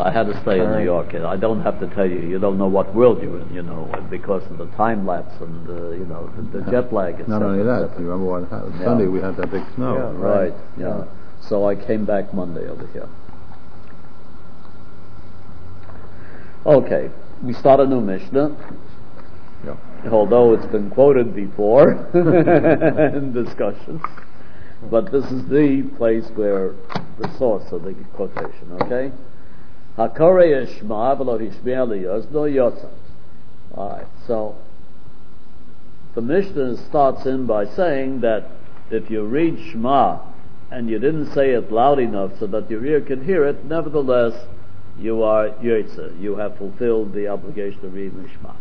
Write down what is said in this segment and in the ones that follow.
I had to stay in New York. I don't have to tell you. You don't know what world you're in, because of the time lapse and the jet lag. Et Not only that, you remember what happened Sunday? We had that big snow. Yeah, right. Yeah. So I came back Monday over here. Okay, we start a new Mishnah. Yeah. Although it's been quoted before in discussions, but this is the place where the source of the quotation. Okay. Hakorei Shema v'lo hishmei liyozno yotza. All right. So the Mishnah starts in by saying that if you read Shema and you didn't say it loud enough so that your ear could hear it, nevertheless you are yotza. You have fulfilled the obligation of reading Shema.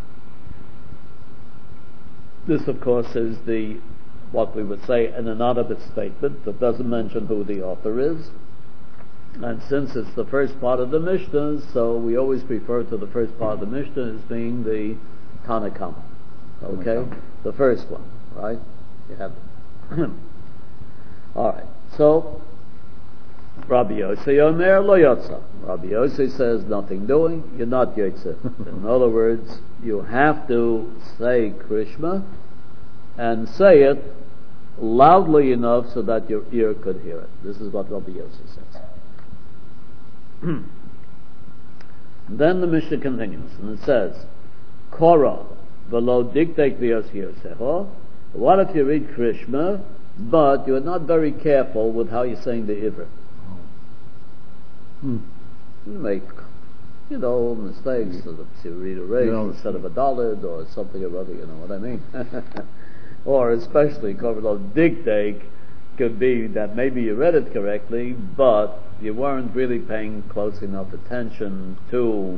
This, of course, is what we would say an anonymous statement that doesn't mention who the author is. And since it's the first part of the Mishnah, so we always refer to the first part of the Mishnah as being the Tanna Kama. Okay? The first one, right? You have it. All right. So, Rabbi Yossi Omer lo yotza. Rabbi Yossi says nothing doing, you're not yotza. In other words, you have to say Krishma and say it loudly enough so that your ear could hear it. This is what Rabbi Yossi says. Then the Mishnah continues and it says, Korah v'lo diktek v'yos yoseho. What if you read Krishma, but you're not very careful with how you're saying the Ivrit? You make, mistakes. So that you read a resh instead of a dalid or something or other. You know what I mean? Or especially Korah diktek could be that maybe you read it correctly, but you weren't really paying close enough attention to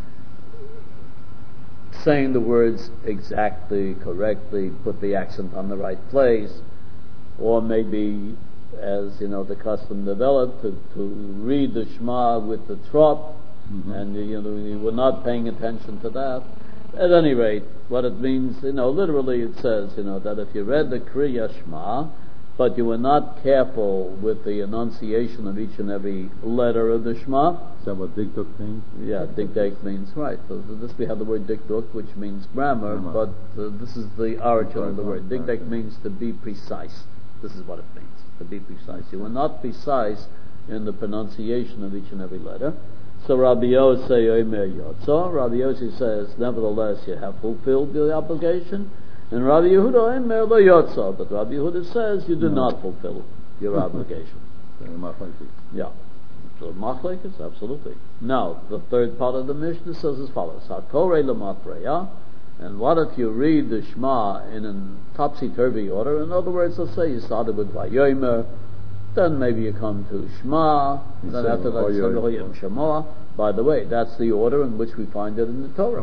saying the words exactly, correctly, put the accent on the right place, or maybe, as the custom developed, to read the Shema with the trot, and you were not paying attention to that. At any rate, what it means, literally it says, that if you read the Kriya Shema, but you were not careful with the enunciation of each and every letter of the Shema. Is that what dikduk means? Yeah, dikduk means, right. So this we have the word dikduk, which means grammar, but this is the origin of the word. Dikduk means to be precise. This is what it means, to be precise. You were not precise in the pronunciation of each and every letter. So Rabbi Yossi Omer Yotza. Rabbi Yossi says, nevertheless, you have fulfilled the obligation. And Rabbi Yehuda Omer lo Yotza. But Rabbi Yehuda says you do not fulfill your obligation. Yeah. So machlekes, absolutely. Now, the third part of the Mishnah says as follows: Hakorei l'matreya. And what if you read the Shema in a topsy-turvy order? In other words, let's say you started with Vayomer, then maybe you come to Shema, then after that Yom Shema. By the way, that's the order in which we find it in the Torah.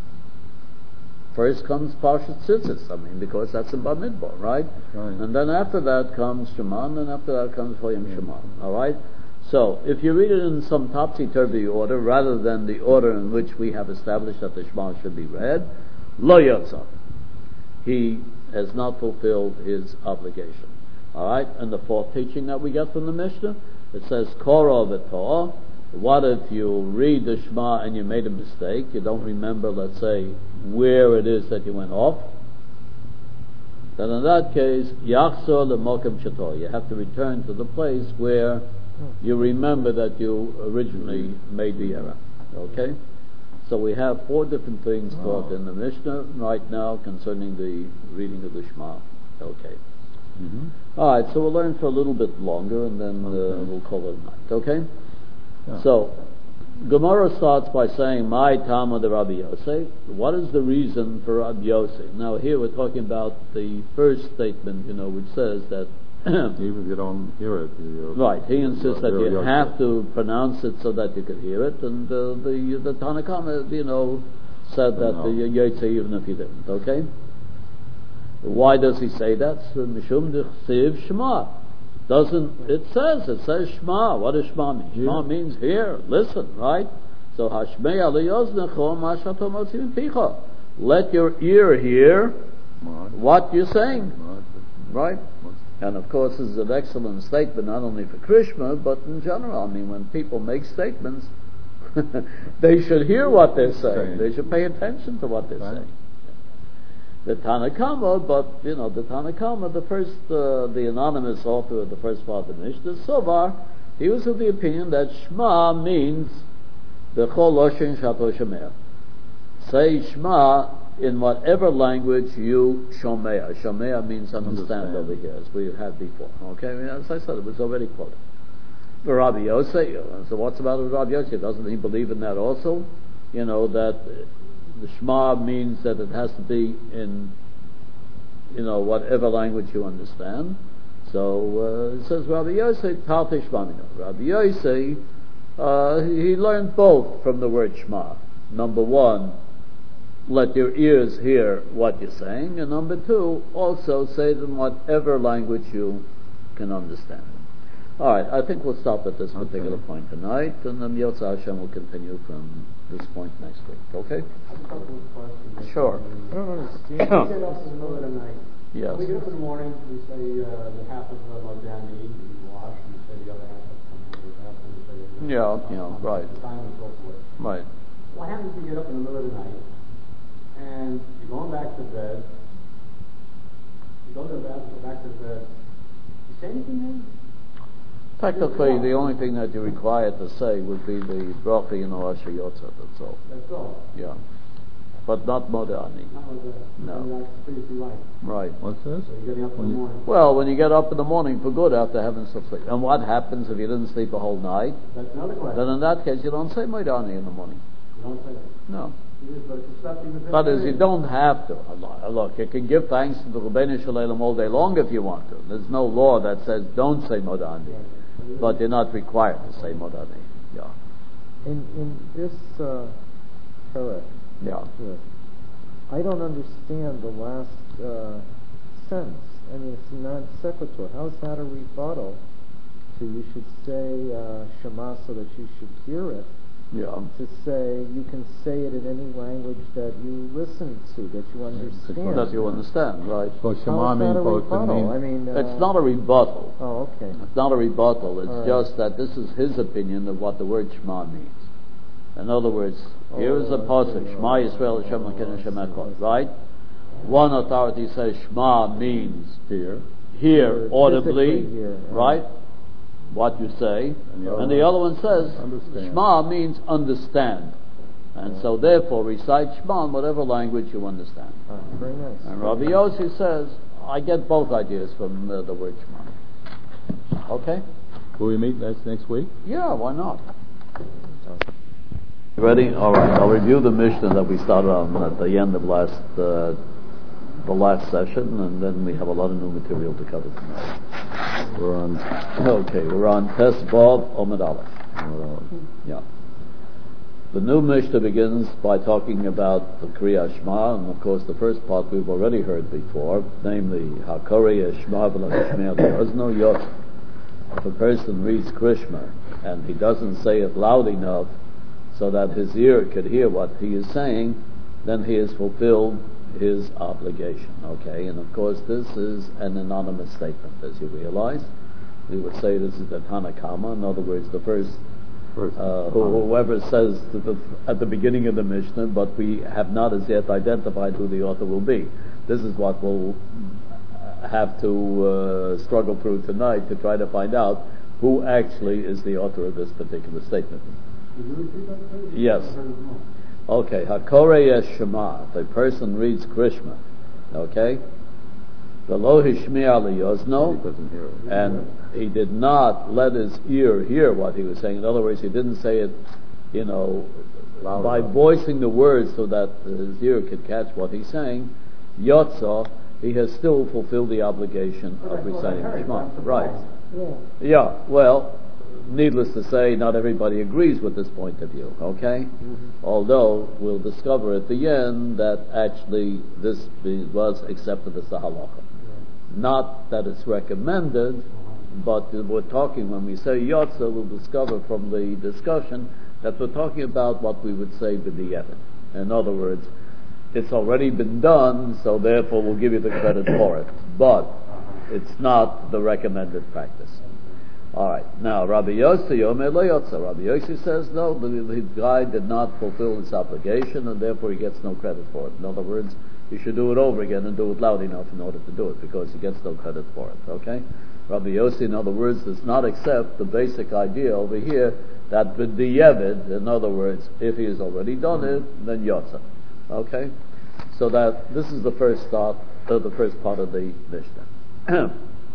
First comes Parshat Tzitzis, because that's in Bamidbar, right? And then after that comes Shema, and then after that comes Yom Shema. All right? So, if you read it in some topsy-turvy order, rather than the order in which we have established that the Shema should be read, lo yotza. He has not fulfilled his obligation. Alright? And the fourth teaching that we get from the Mishnah, it says, Korah v'to'ah. What if you read the Shema and you made a mistake? You don't remember, let's say, where it is that you went off. Then in that case, Yachzor l'mokem shator. You have to return to the place where you remember that you originally made the error. Okay? So we have four different things taught in the Mishnah right now concerning the reading of the Shema. Okay. All right, so we'll learn for a little bit longer and then we'll call it a night. Okay? Yeah. So, Gemara starts by saying, My Tama de Rabbi Yossi. What is the reason for Rabbi Yossi? Now here we're talking about the first statement, which says that even if you don't hear it. Right, he insists that you have to pronounce it so that you can hear it, and the Tanna Kama, said that you yotze even if you didn't, okay? Why does he say that? Mishum d'chsiv Shema. It says Shema. What does Shema mean? Shema means hear, listen, right? So Hashmei aliyoznecho ma shato motzi picha. Let your ear hear what you're saying, right? And of course, this is an excellent statement not only for Krishma, but in general. When people make statements, They should hear what they're saying. They should pay attention to what they're Right. saying. The Tanakama, but the Tanakama, the anonymous author of the first part of the Mishnah, Sovar, he was of the opinion that Shema means the Chol Loshen Shato Shomea. Say Shema in whatever language you Shomea. Shomea means understand over here, as we had before. Okay, as I said, it was already quoted. For Rabbi Yosef, so what's about Rabbi Yosef? Doesn't he believe in that also? That the Shema means that it has to be in, whatever language you understand. So it says Rabbi Yosef Tartei Shmamino. Rabbi Yosef he learned both from the word Shema. Number one, let your ears hear what you're saying, and number two, also say it in whatever language you can understand. All right, I think we'll stop at this particular point tonight, and then Yotza Hashem will continue from this point next week. Okay? A couple of questions. Sure. I don't understand. We get up in the middle of the night. Yes. We get up in the morning, we say the half of Modani, we wash, and we say the other half of the bath, and we say right. the time and so forth. Right. What happens if you get up in the middle of the night, and you're going back to bed, you go to the bathroom, go back to bed, you say anything then? Technically, the only thing that you're required to say would be the bracha in Rosh Yotza, that's all. That's all. Yeah. But not Modani. Not like that. No. That's previously right. Right. What's this? So you're getting up in the morning. Well, when you get up in the morning for good after having some sleep. And what happens if you didn't sleep a whole night? That's another question. Then in that case, you don't say Modani in the morning. You don't say that. No. But if you slept even That is, you don't have to. Look, you can give thanks to the Rebbeinu Shalom all day long if you want to. There's no law that says don't say Modani. But you're not required to say Modani. Yeah. In this parak, Yeah. I don't understand the last sentence. I mean, it's non sequitur. How is that a rebuttal to you should say Shema so that you should hear it? Yeah. To say you can say it in any language that you listen to, that you understand. That you understand, right? So How Shema is that means a both. rebuttal? I mean, It's not a rebuttal. Oh, okay. It's not a rebuttal. It's All right. just that this is his opinion of what the word Shema means. In other words, here is a pasuk, Shema Yisrael Hashem Elokeinu Hashem Echad, right? One authority says Shema means Here. hear audibly, Physically hear, right? What you say. And the other one says Understand. Shema means understand. And so therefore recite Shema in whatever language you understand. Very nice. And Rabbi Yossi says, I get both ideas from the word Shema. Okay? Will we meet next week? Yeah, why not? Ready? All right. I'll review the Mishnah that we started on at the end of the last session, and then we have a lot of new material to cover tonight. We're on. Okay, we're on Tes Vav Omid Aleph. Yeah. The new Mishnah begins by talking about the Kriya Shema, and of course the first part we've already heard before, namely Hakori Shema V'lo Yishmei Ozno Yot. If a person reads Krishma and he doesn't say it loud enough so that his ear could hear what he is saying, then he has fulfilled his obligation. Okay, and of course this is an anonymous statement, as you realize. We would say this is the Tanakama, in other words, the first whoever says at the beginning of the Mishnah, but we have not as yet identified who the author will be. This is what we'll have to struggle through tonight to try to find out who actually is the author of this particular statement. Did you repeat that, please? Yes. I heard it wrong. Okay, Hakorei Shema, if a person reads Krishma, okay, V'lo hishmi'a liyozno, He doesn't hear it. and he did not let his ear hear what he was saying. In other words, he didn't say it, Loud by enough. voicing the words so that his ear could catch what he's saying. Yotza, he has still fulfilled the obligation of reciting the Shema. Right. Yeah, well, needless to say, not everybody agrees with this point of view, okay? Although, we'll discover at the end that actually this was accepted as the halacha. Not that it's recommended, but we're talking, when we say Yotza, we'll discover from the discussion that we're talking about what we would say b'di'evet. In other words, it's already been done, so therefore we'll give you the credit for it. But it's not the recommended practice. All right. Now, Rabbi Yossi Yomer Lo Yotza. Rabbi Yossi says no, the guy did not fulfill his obligation, and therefore he gets no credit for it. In other words, he should do it over again and do it loud enough in order to do it, because he gets no credit for it. Okay. Rabbi Yossi, in other words, does not accept the basic idea over here that with the Yevid, in other words, if he has already done it, then Yotza. Okay? So that this is the first part of the Mishnah.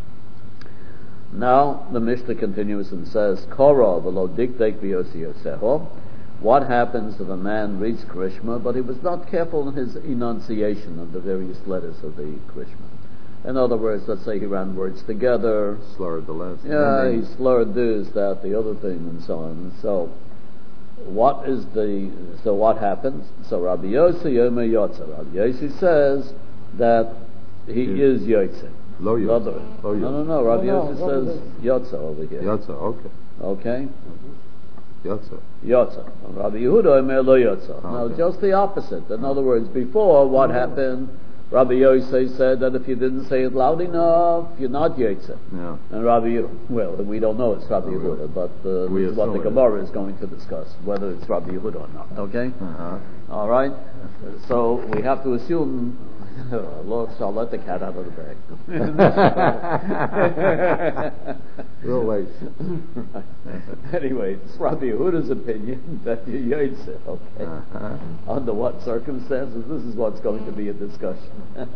Now the Mishnah continues and says, Korah v'lo dikdek b'yosi yoseho. What happens if a man reads Krishma, but he was not careful in his enunciation of the various letters of the Krishma? In other words, let's say he ran words together. Slurred the last. Yeah, he slurred this, that, the other thing, and so on. And so, what happens? So Rabbi Yossi Yomer Yotza. Rabbi Yossi says that he is Yotze. Lo Yotza. No. Rabbi Yossi says Yotza over here. Yotza, okay. Okay? Yotza. Rabbi Yehuda Omer Lo Yotza. Now, just the opposite. In other words, before, what happened? Rabbi Yossi said that if you didn't say it loud enough, you're not Yotze. Yeah. And we don't know it's Rabbi Yehuda, but this is what the Gemara is going to discuss, whether it's Rabbi Yehuda or not. Okay? Uh-huh. All right? So we have to assume, Lord shall let the cat out of the bag. Real late. Anyway, it's Rabbi Yehuda's opinion that you're Yotze. Okay? Uh-huh. Under what circumstances? This is what's going to be a discussion.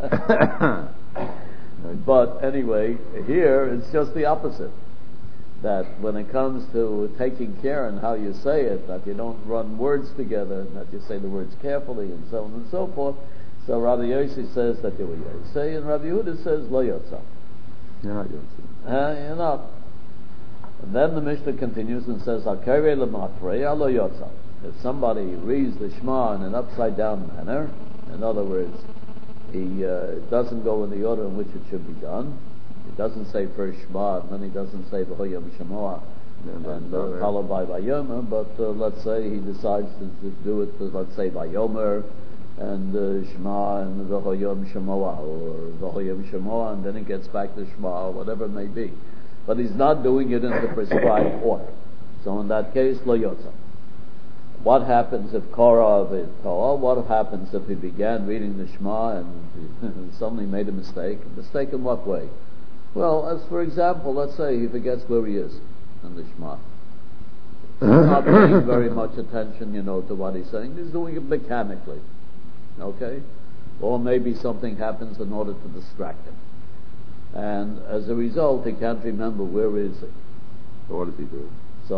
But anyway, here it's just the opposite. That when it comes to taking care and how you say it, that you don't run words together, and that you say the words carefully, and so on and so forth. So Rabbi Yossi says that you were Yotze, and Rabbi Yehuda says Lo Yotza. You're not Yotze. You're not. And then the Mishnah continues and says, Akere lematre Lo Yotza. If somebody reads the Shema in an upside down manner, in other words, he doesn't go in the order in which it should be done. He doesn't say first Shema, and then he doesn't say V'hoyam Shemoah, and followed by Vayomer, but let's say he decides to do it, let's say Vayomer, and Shema, and V'hoyam Shemoah, or V'hoyam Shemoah, and then he gets back to Shema, or whatever it may be. But he's not doing it in the prescribed order. So in that case, Lo Yotza. What happens if Korah of it? What happens if he began reading the Shema and suddenly made a mistake? A mistake in what way? Well, as for example, let's say he forgets where he is in the Shema. He's not paying very much attention, to what he's saying. He's doing it mechanically. Okay? Or maybe something happens in order to distract him. And as a result, he can't remember where is he. So what does he do?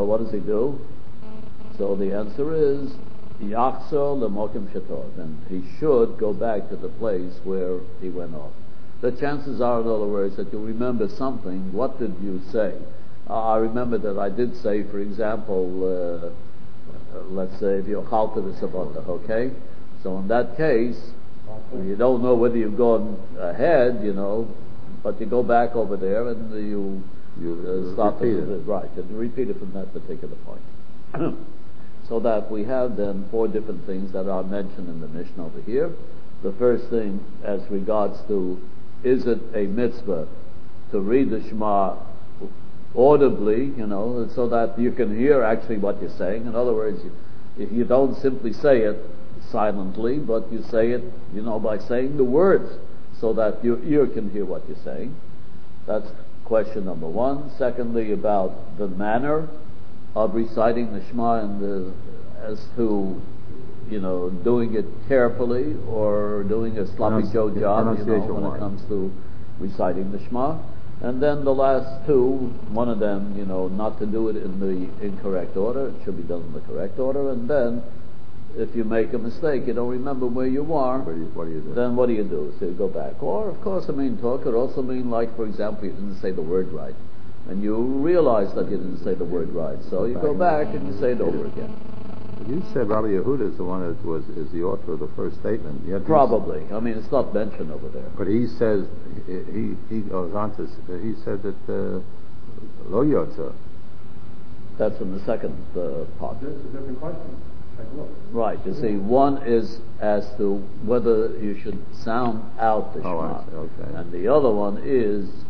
So the answer is Yachzor L'Mokim Shetov, and he should go back to the place where he went off. The chances are, in other words, that you'll remember something. What did you say? I remember that I did say, for example, let's say V'yochalta v'sabota, okay? So in that case, you don't know whether you've gone ahead, but you go back over there and you stop repeat it. Right, and repeat it from that particular point. So that we have then 4 different things that are mentioned in the Mishnah over here. The first thing, as regards to, is it a mitzvah to read the Shema audibly, so that you can hear actually what you're saying. In other words, if you don't simply say it silently, but you say it, by saying the words, so that your ear can hear what you're saying. That's question number 1. Secondly, about the manner of reciting the Shema and as to, doing it carefully or doing a sloppy Joe job, when it comes to reciting the Shema. And then the last 2, one of them, not to do it in the incorrect order. It should be done in the correct order. And then, if you make a mistake, you don't remember where you are, what do you do? Then what do you do? So you go back. Or, of course, talk could also mean, like, for example, you didn't say the word right. And you realize that you didn't say the word right. So you go back and you say it over again. You said Rabbi Yehuda is the one that is the author of the first statement. Probably. It's not mentioned over there. But he says, he goes on to, he said that Lo Yotza. That's in the second part. This is a different question. Take a look. Right. You see, one is as to whether you should sound out the Shema. I see, okay. And the other one is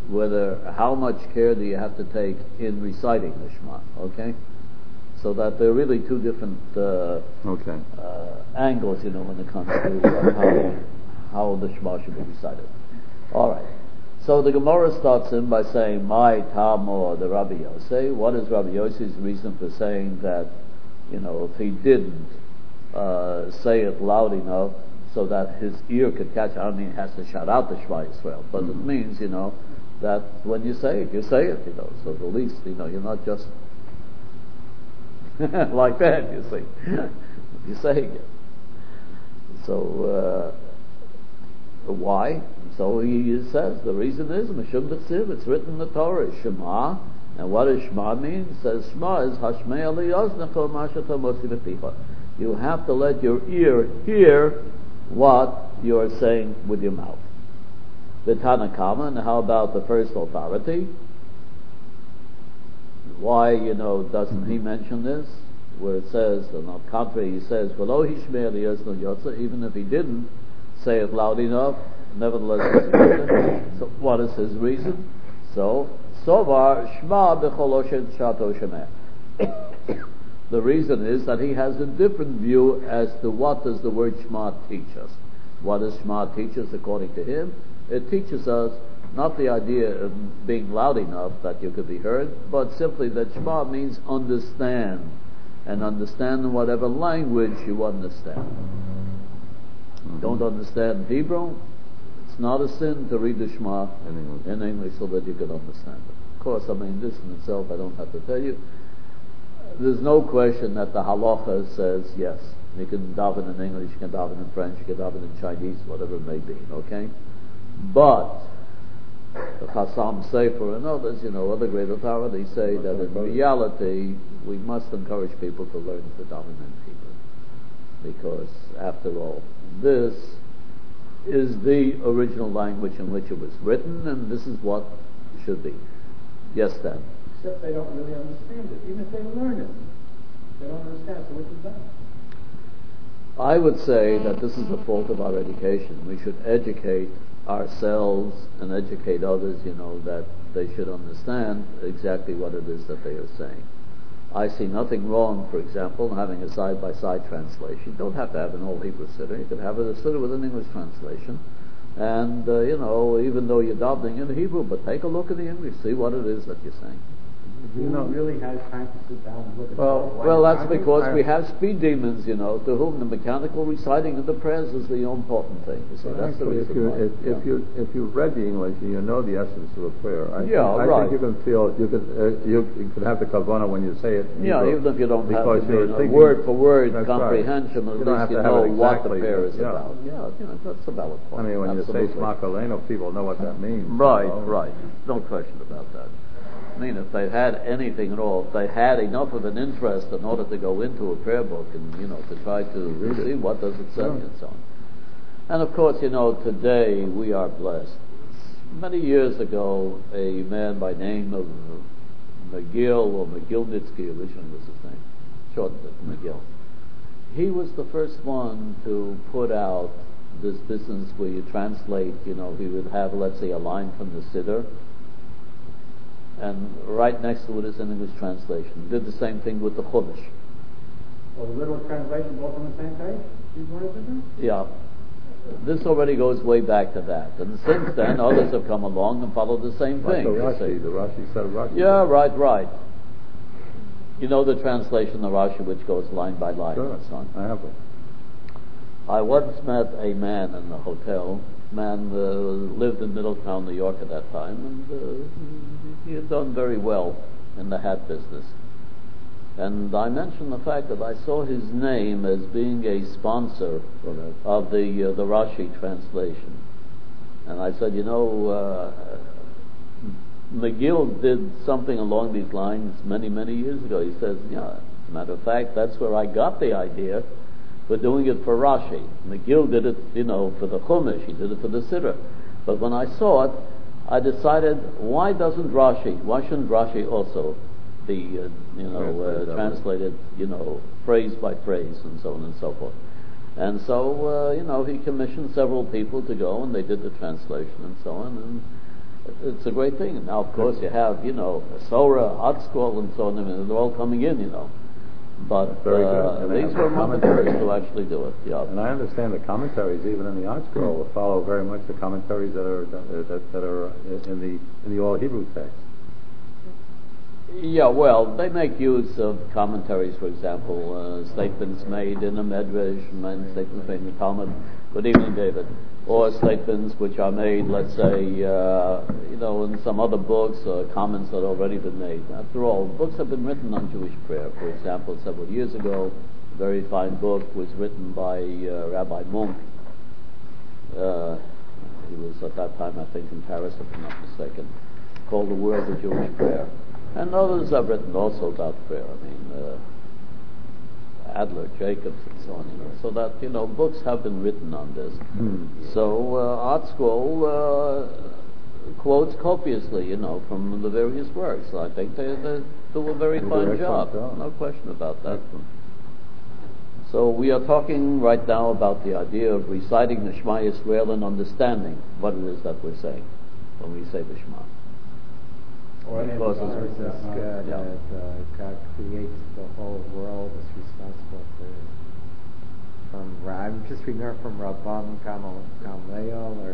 how much care do you have to take in reciting the Shema, okay? So that there are really two different angles, when it comes to how the Shema should be recited. All right. So the Gemara starts in by saying, "My Tamor the Rabbi Yossi." What is Rabbi Yossi's reason for saying that, if he didn't say it loud enough so that his ear could catch it? I don't mean he has to shout out the Shema Yisrael, but it means, that when you say it, so at least, you're not just like that, you see. You're saying it. So, why? So he says the reason is Mishum B'tziv. It's written in the Torah, Shema. And what does Shema mean? It says Shema is Hashmei Ali Oznechol Mashata Motzi B'Picha. You have to let your ear hear what you are saying with your mouth. The Tanakama, and how about the first authority? Why, doesn't he mention this? Where it says, and on the contrary, he says, "V'lo hishmei Ali Ozno Yotza," even if he didn't say it loud enough, nevertheless it's written. So what is his reason? So, Sovar Shema B'chol Oshet Shato Shemeh. The reason is that he has a different view as to what does the word Shema teach us. What does Shema teach us according to him? It teaches us not the idea of being loud enough that you could be heard, but simply that Shema means understand, and understand in whatever language you understand. Don't understand Hebrew, it's not a sin to read the Shema in English so that you can understand it. Of course, this in itself I don't have to tell you. There's no question that the halacha says yes. You can daven in English, you can daven in French, you can daven in Chinese, whatever it may be, okay? But the Chassam Sefer and others, other great authorities say that in reality we must encourage people to learn to daven in Hebrew. Because after all, this is the original language in which it was written, and this is what it should be. Yes, Dan? Except they don't really understand it. Even if they learn it, they don't understand. So which is that? I would say that this is the fault of our education. We should educate ourselves and educate others, that they should understand exactly what it is that they are saying. I see nothing wrong, for example, in having a side-by-side translation. You don't have to have an all Hebrew siddur. You can have a siddur with an English translation. And, even though you're davening in Hebrew, but take a look at the English, see what it is that you're saying. You really has time to sit down and look at it. Well, that's because we have speed demons, to whom the mechanical reciting of the prayers is the important thing. So that's the reason why. If you read the English and you know the essence of a prayer, I right. think you can feel you can have the kavanah when you say it. Even if you don't have a word for word comprehension, right. at least you know what the prayer is about. Yeah, that's a valid point. When Absolutely. you say Shema Koleno, people know what that means. Right. No question about that. If they had anything at all, if they had enough of an interest in order to go into a prayer book and, to try to see what does it say and so on. And of course, today we are blessed. Many years ago, a man by name of McGill or McGillnitsky, which one was his name? Short McGill. He was the first one to put out this business where you translate, he would have, let's say, a line from the Siddur, and right next to it is an English translation. Did the same thing with the Chumash. Well, the literal translation both on the same page? These words in there? Yeah. This already goes way back to that. And since then, others have come along and followed the same thing. The Rashi said Rashi. Yeah, right. The translation of Rashi which goes line by line. Sure, and so on. I have it. I once met a man in the hotel. Man lived in Middletown, New York at that time, and he had done very well in the hat business. And I mentioned the fact that I saw his name as being a sponsor of the Rashi translation. And I said, McGill did something along these lines many, many years ago. He says, as a matter of fact, that's where I got the idea for doing it for Rashi. McGill did it, for the Chumash. He did it for the Siddur. But when I saw it, I decided, why shouldn't Rashi also be, translated, phrase by phrase and so on and so forth. And so, he commissioned several people to go, and they did the translation and so on. And it's a great thing. Now, of course, you have, Sora, Hot Scroll, and so on, and they're all coming in, But Very good. And these were commentaries to actually do it. Yeah. And I understand the commentaries, even in the Art Scroll, follow very much the commentaries that are in the All Hebrew text. Yeah, well, they make use of commentaries, for example, statements made in a Medrash, and statements made in the Talmud. Good evening, David. Or statements which are made, let's say, in some other books, comments that have already been made. After all, books have been written on Jewish prayer. For example, several years ago, a very fine book was written by Rabbi Munk. He was at that time, I think, in Paris, if I'm not mistaken, called The World of Jewish Prayer. And others have written also about prayer. I mean, Adler, Jacobs, and so on. So that books have been written on this. So Art Scroll quotes copiously, from the various works. So I think they do a very fine job. No question about that. Excellent. So we are talking right now about the idea of reciting the Shema Yisrael and understanding what it is that we're saying when we say the Shema. Or that God creates the whole world, is responsible for. I'm just reading there from Rabban Gamliel, or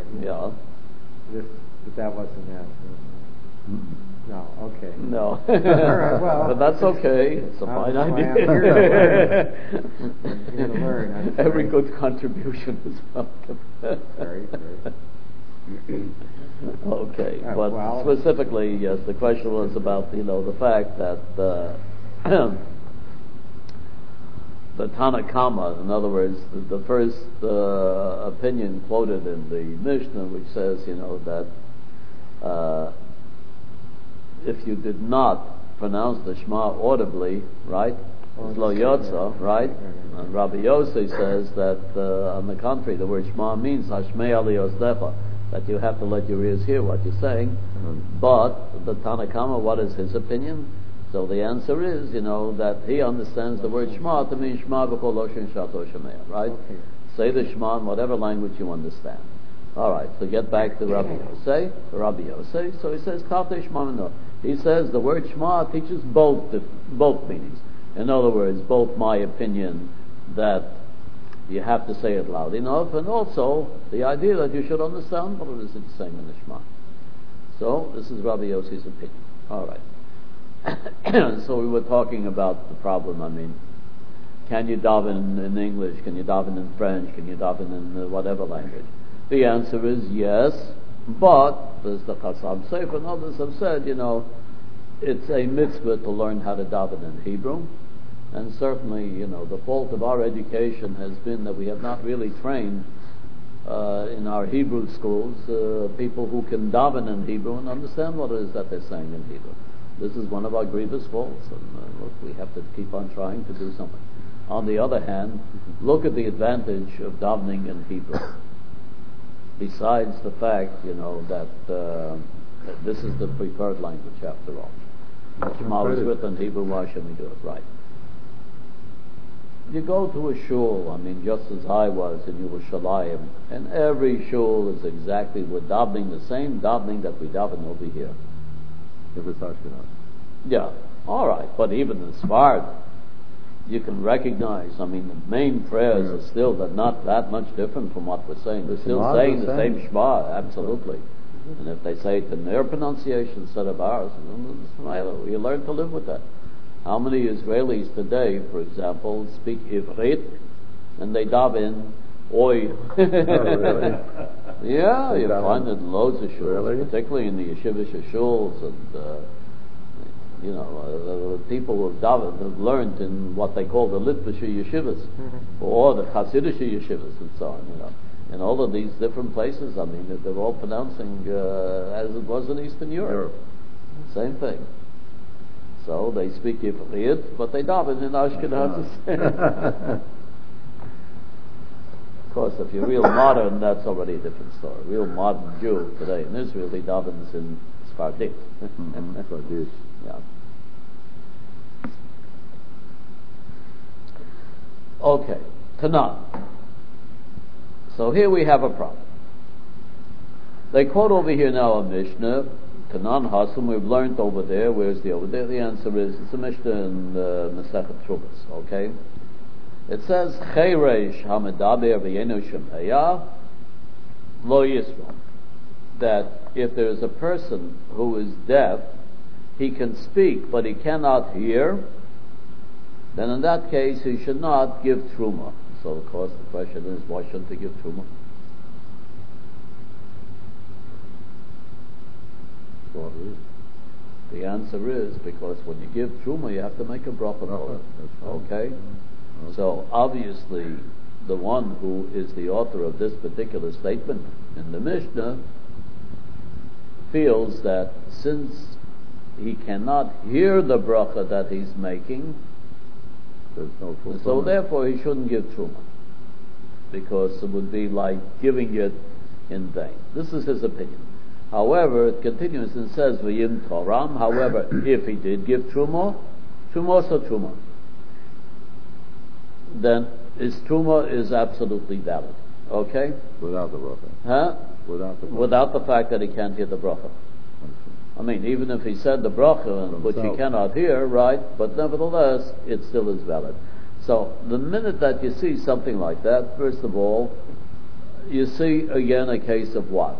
that wasn't that. No, okay. No. All right, well, but that's okay. It's a fine idea. I'm here to learn. Every good contribution is welcome. Very good. Okay, but specifically, yes, the question was about the fact that the Tanna Kama, in other words, the first opinion quoted in the Mishnah, which says that if you did not pronounce the Shema audibly, right, Lo Yotza, right, and Rabbi Yossi says that on the contrary, the word Shema means Hashmei Ali Osdecha, that you have to let your ears hear what you're saying. But the Tanna Kama, what is his opinion? So the answer is, that he understands the word Shema to mean Shema b'kol loshen shato shemea, right? Okay. Say the Shema in whatever language you understand. All right, so get back to Rabbi Yosei. So he says, Kate Shema Mino. He says the word Shema teaches both meanings. In other words, both my opinion that you have to say it loud enough, and also the idea that you should understand what it is that you're saying in the Shema. So this is Rabbi Yossi's opinion. All right. So we were talking about the problem. I mean, can you daven in English? Can you daven in French? Can you daven in whatever language? The answer is yes, but there's the Chassam Sefer and others have said, it's a mitzvah to learn how to daven in Hebrew. And certainly, the fault of our education has been that we have not really trained in our Hebrew schools people who can daven in Hebrew and understand what it is that they're saying in Hebrew. This is one of our grievous faults, and look, we have to keep on trying to do something. On the other hand, look at the advantage of davening in Hebrew. Besides the fact, that this is the preferred language after all. Shema was written in Hebrew, why shouldn't we do it right? You go to a shul, I mean, just as I was in Yerushalayim, and every shul is exactly, we're davening the same davening that we daven over here. If it's Ashkenaz. Yeah, all right, but even in Sfard, you can recognize, I mean, the main prayers are still not that much different from what we're saying. They're still saying the same Shema, absolutely. And if they say it in their pronunciation instead of ours, you learn to live with that. How many Israelis today, for example, speak Ivrit and they daven Oi? Oh, really? Yeah, you find it in loads of shuls, really? Particularly in the yeshivish shuls, and the people who have learned in what they call the Litvish yeshivas, or the Hasidic yeshivas, and so on. In all of these different places, I mean, they're all pronouncing as it was in Eastern Europe. Same thing. So they speak Ivrit, but they daven in Ashkenaz. Of course, if you're real modern, that's already a different story. Real modern Jew today in Israel, he davens in Sephardic. Sephardic. Yeah. Okay, Tanakh. So here we have a problem. They quote over here now a Mishnah, Kanan Hasam, we've learned over there. Where's the over there? The answer is, it's a Mishnah in Masechet Trubas, okay? It says, Cheiresh HaMedaber V'yenu Shemeya Lo Yisrael. That if there is a person who is deaf, he can speak, but he cannot hear, then in that case he should not give Truma. So of course the question is, why shouldn't he give Truma? The answer is because when you give Truma you have to make a bracha for it. Okay? So obviously the one who is the author of this particular statement in the Mishnah feels that since he cannot hear the bracha that he's making, so therefore he shouldn't give Truma, because it would be like giving it in vain. This is his opinion. However, it continues and says, V'yim Toram, however, if he did give Truma so Truma, then his Truma is absolutely valid. Okay? Without the bracha. Huh? Without the fact that he can't hear the bracha. I mean, even if he said the bracha, which he cannot hear, right, but nevertheless, it still is valid. So, the minute that you see something like that, first of all, you see again a case of what?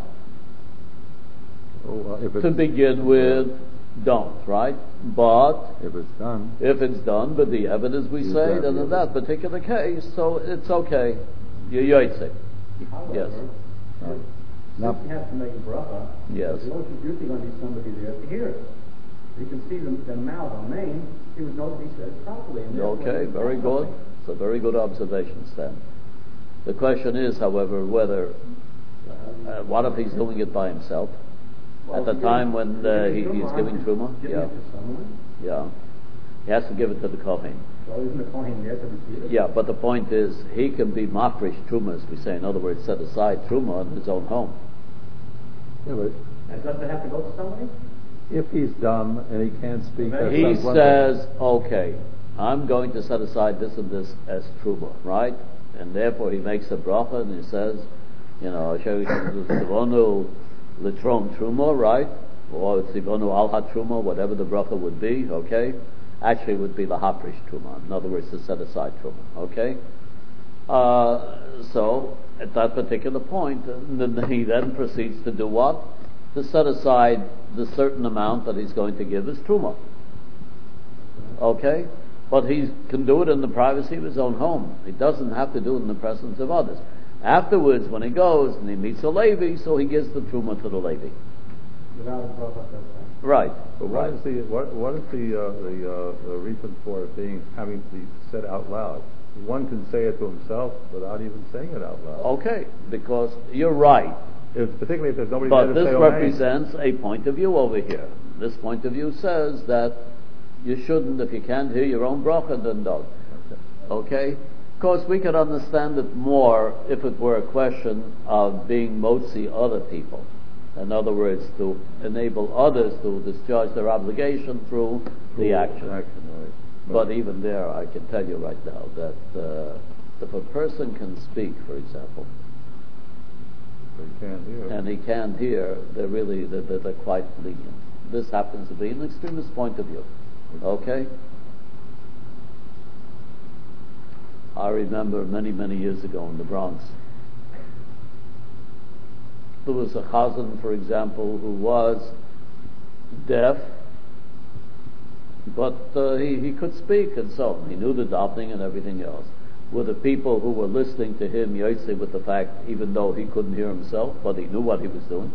To begin with, don't, right? But if it's done, but the evidence we say, then in that particular case, so it's okay. You're yotzei. Yes. Since he has to make a bracha, yes. The Lord is usually going to be somebody there to hear it. You can see the mouth on main, he would know that he said it properly. Okay, very good. It's a very good observation, Stan. The question is, however, whether, what if he's doing it by himself? At the time when he's giving Truma? Yeah. He has to give it to the Kohen. Well, isn't the Kohen there to receive it? Yeah, but the point is, he can be mafresh Truma, as we say. In other words, set aside Truma in his own home. Yeah, but and does it have to go to somebody? If he's dumb and he can't speak, he says, okay, I'm going to set aside this and this as Truma, right? And therefore he makes a bracha and he says, you know, Tzivonu Litron Truma, right? Or Tzivonu Alha Truma, whatever the bracha would be, okay? Actually it would be the Hafrish Truma, in other words, to set aside Truma, okay? So, at that particular point, he then proceeds to do what? To set aside the certain amount that he's going to give as Truma. Okay? But he can do it in the privacy of his own home. He doesn't have to do it in the presence of others. Afterwards, when he goes and he meets a Levi, so he gives the Truma to the Levi. Without a bracha, right. But what is the reason for it having to be said out loud? One can say it to himself without even saying it out loud. Okay, because you're right. Particularly if there's nobody there to say. But this represents a point of view over here. This point of view says that you shouldn't, if you can't hear your own bracha, then don't. Okay? Of course, we could understand it more if it were a question of being motzi other people. In other words, to enable others to discharge their obligation through the action. Right. But even there, I can tell you right now that if a person can speak, for example, and he can't hear, they're quite lenient. This happens to be an extremist point of view. Okay? I remember many, many years ago in the Bronx, there was a chazan, for example, who was deaf, but he could speak and so on. He knew the davening and everything else. Were the people who were listening to him yotzei with the fact, even though he couldn't hear himself, but he knew what he was doing?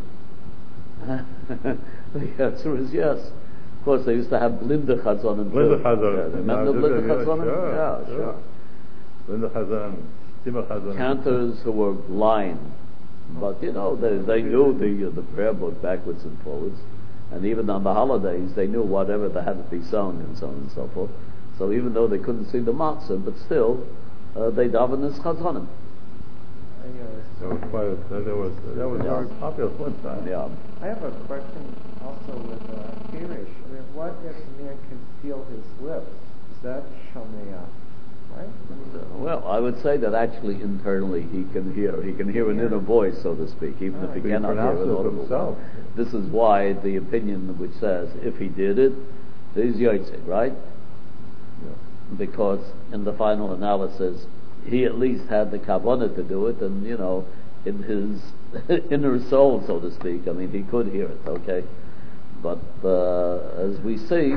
The answer is yes. Of course, they used to have blinde chazanim. Blinde chazanim. Remember blinde chazanim? Yeah, sure. Blinde chazanim, stima chazanim. Cantors who were blind, but you know they knew the prayer book backwards and forwards, and even on the holidays they knew whatever that had to be sung and so on and so forth. So even though they couldn't see the matzah, but still they daven as chazanim. That was very popular one time. Yeah. I have a question also with Kirish. I mean, what if a man can feel his lips? Is that Shomea? right? Well, I would say that actually internally he can hear an inner voice, so to speak, even if he He cannot hear pronounces an audible himself. one. This is why the opinion which says if he did it, he's yotzei, right? Because in the final analysis, he at least had the kavanah to do it, and in his inner soul, so to speak, I mean, he could hear it, okay? But as we see,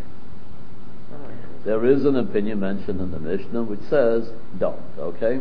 there is an opinion mentioned in the Mishnah which says don't, okay?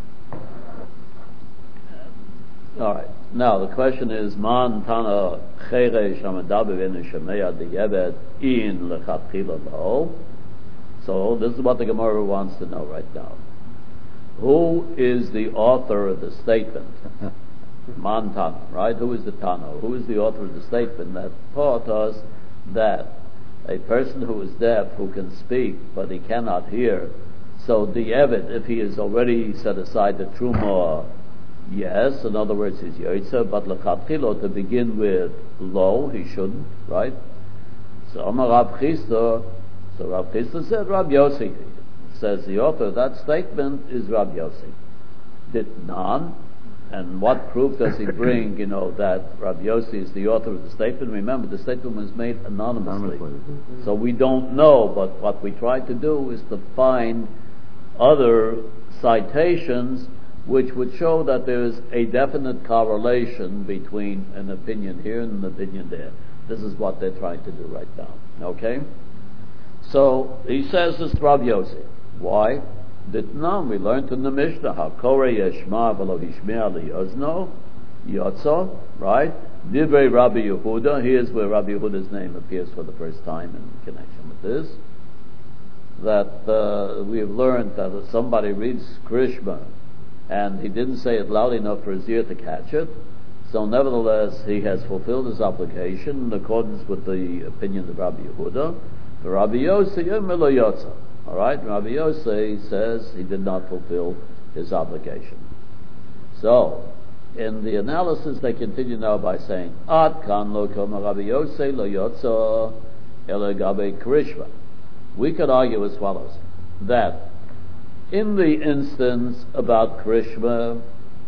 Alright, now the question is, Man Tana Cheresh Hamadaber in Shemea Di'eved in Lechatchila Lo. So this is what the Gemara wants to know right now. Who is the author of the statement? Man Tana, right? Who is the Tana? Who is the author of the statement that taught us that a person who is deaf, who can speak, but he cannot hear, so the Eved, if he has already set aside the Truma, yes, in other words, he's Yoitza, but L'chatchilo, to begin with, lo, he shouldn't, right? So Amar Rav Chisda, so Rav Chisda said Rav Yossi. Says the author of that statement is Rav Yossi. Did none. And what proof does he bring, that Rav Yossi is the author of the statement? Remember, the statement was made anonymously. So we don't know, but what we try to do is to find other citations which would show that there is a definite correlation between an opinion here and an opinion there. This is what they're trying to do right now. Okay? So he says this to Rav Yossi. Why? Ditnam, we learned in the Mishnah, HaKoreh Yeshma v'lo Yishmea liyozno, Yotzo, right? Divrei Rabbi Yehuda, here's where Rabbi Yehuda's name appears for the first time in connection with this. That we have learned that if somebody reads Krishma and he didn't say it loud enough for his ear to catch it, so nevertheless he has fulfilled his obligation in accordance with the opinion of Rabbi Yehuda. For Rabbi Yossi, Yemelo Yotzo. Alright, Rabbi Yossi says he did not fulfill his obligation. So, in the analysis they continue now by saying, Ad kan lo koma Rabbi Yossi lo yotza ele gabe krishma. We could argue as follows, that in the instance about Krishma,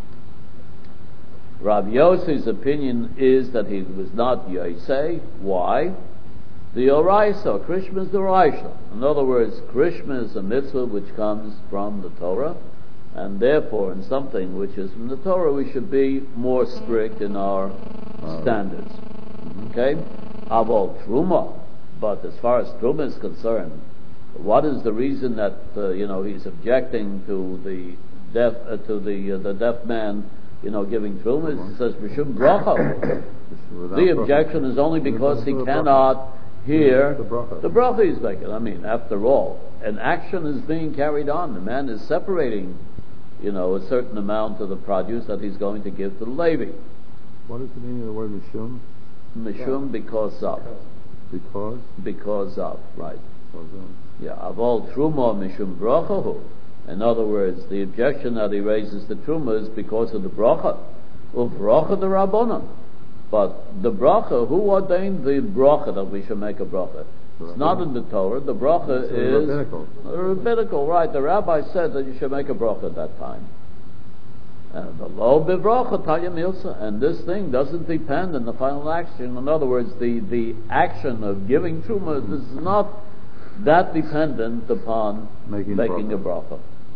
Rabbi Yossi's opinion is that he was not Yosei. Why? The Oraisa, Krishma is the Oraisa. In other words, Krishma is a mitzvah which comes from the Torah, and therefore in something which is from the Torah we should be more strict in our standards. Okay? About Truma, but as far as Truma is concerned, what is the reason that he's objecting to the deaf the deaf man giving Truma? He says Mishum Bracha. The objection is only because he cannot hear the bracha he's making. I mean, after all, an action is being carried on. The man is separating, a certain amount of the produce that he's going to give to the Levi. What is the meaning of the word mishum? Mishum, because of. Because of, right. Yeah, avol truma mishum brachahu. In other words, the objection that he raises to truma is because of the bracha. Bracha the rabbanon. But the bracha, who ordained the bracha that we should make a bracha? It's not in the Torah. The bracha is rabbinical, right? The rabbi said that you should make a bracha at that time. And the lo bebracha taya milsa, and this thing doesn't depend on the final action. In other words, the action of giving truma is not that dependent upon making a bracha.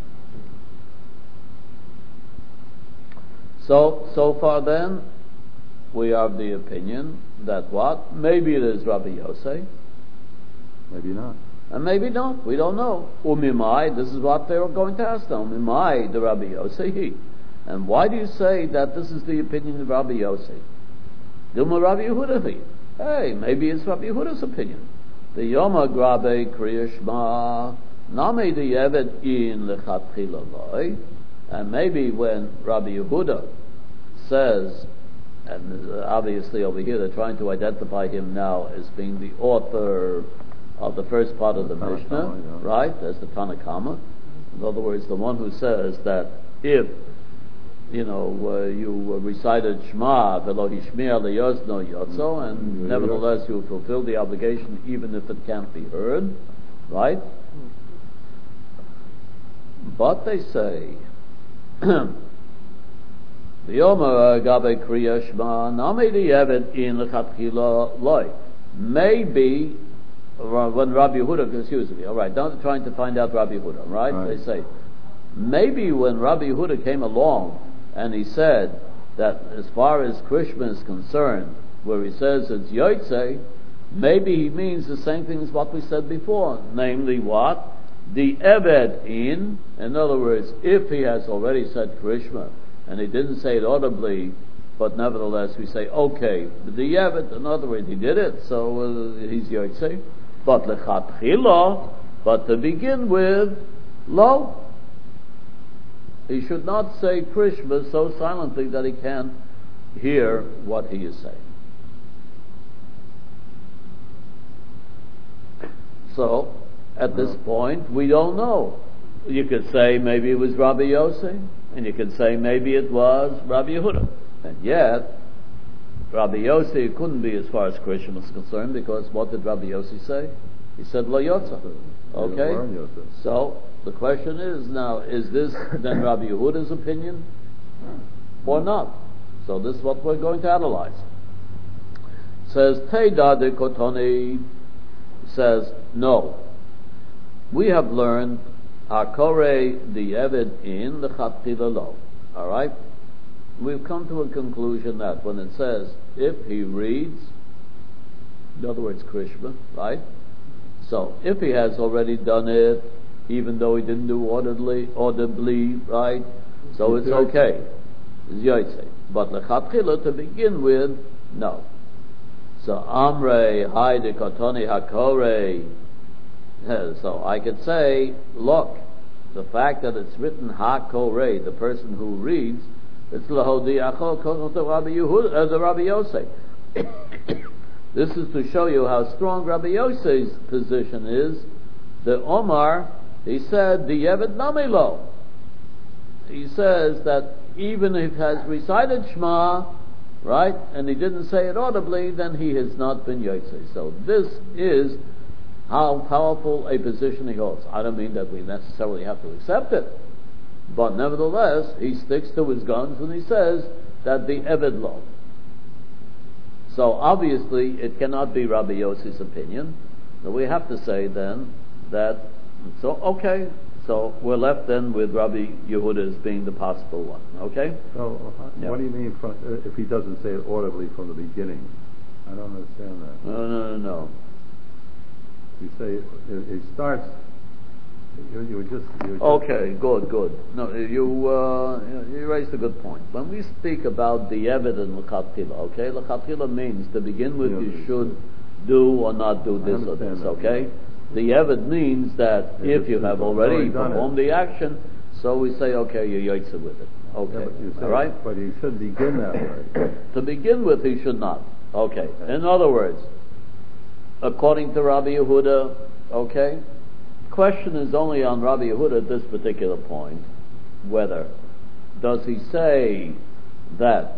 So far then, we are of the opinion that what? Maybe it is Rabbi Yossi. Maybe not. And maybe not. We don't know. Umimai, this is what they were going to ask them. Umimai, the Rabbi Yossi, he. And why do you say that this is the opinion of Rabbi Yossi? Dilma Rabbi Yehuda he. Hey, maybe it's Rabbi Yehuda's opinion. The Yoma Grabe Kriyashma Name the Eved in Lechatchila Loi. And maybe when Rabbi Yehuda says, and obviously over here they're trying to identify him now as being the author of the first part of the Mishnah, right, as the Tanakama. In other words, the one who says that if you recited Shema v'lo hishmea liyozno yotzo, and nevertheless you fulfill the obligation even if it can't be heard, right? But they say, the Yomer Gabe Kriya Shema Nami Di'evet in L'Chatchila Loi. Maybe when Rabbi Yehuda, excuse me, all right, now trying to find out Rabbi Yehuda, right? They say, maybe when Rabbi Yehuda came along and he said that as far as Krishma is concerned, where he says it's Yotzei, maybe he means the same thing as what we said before, namely what? The Eved in other words, if he has already said Krishma, and he didn't say it audibly, but nevertheless we say, okay, the Eved, in other words, he did it, so he's Yotzei. But Lechatchila, but to begin with, Lo. He should not say Krishma so silently that he can't hear what he is saying. So, at this point, we don't know. You could say maybe it was Rabbi Yossi, and you could say maybe it was Rabbi Yehuda. And yet, Rabbi Yossi couldn't be as far as Krishma is concerned, because what did Rabbi Yossi say? He said Lo Yotza. Okay? So, the question is now, is this then Rabbi Yehuda's opinion or not? So this is what we're going to analyze. It says, Teida de Kotoni says, no. We have learned Akore the Eved in the Chatchila Lo. Alright? We've come to a conclusion that when it says, if he reads, in other words, Krishma, right? So, if he has already done it, even though he didn't do audibly, right? So it's okay. It's Yotzei. But Lechatchila, to begin with, no. So, Amrei, Haide, Kotoni, Hakore. So, I could say, look, the fact that it's written Hakore, the person who reads, it's Lahodi Achol, the Rabbi Yosef. This is to show you how strong Rabbi Yosef's position is. The Omar, he said, the Yevet Namilo. He says that even if he has recited Shema, right, and he didn't say it audibly, then he has not been Yotzei. So this is how powerful a position he holds. I don't mean that we necessarily have to accept it, but nevertheless, he sticks to his guns and he says that the Eved Lo. So obviously, it cannot be Rabbi Yossi's opinion. So we have to say then that, so okay, so we're left then with Rabbi Yehuda as being the possible one, okay? So, what do you mean if he doesn't say it audibly from the beginning? I don't understand that. No. You say, it starts, you were just okay, good. No, you raised a good point. When we speak about the Eved and L'Chatchila, okay? L'Chatchila means to begin with you should do or not do this or this, okay? The Eved means that if you have already performed the action, so we say, okay, you're Yotzei with it. Okay, all right? But he should begin that way. To begin with, he should not. Okay. In other words, according to Rabbi Yehuda, okay, question is only on Rabbi Yehuda at this particular point, whether does he say that,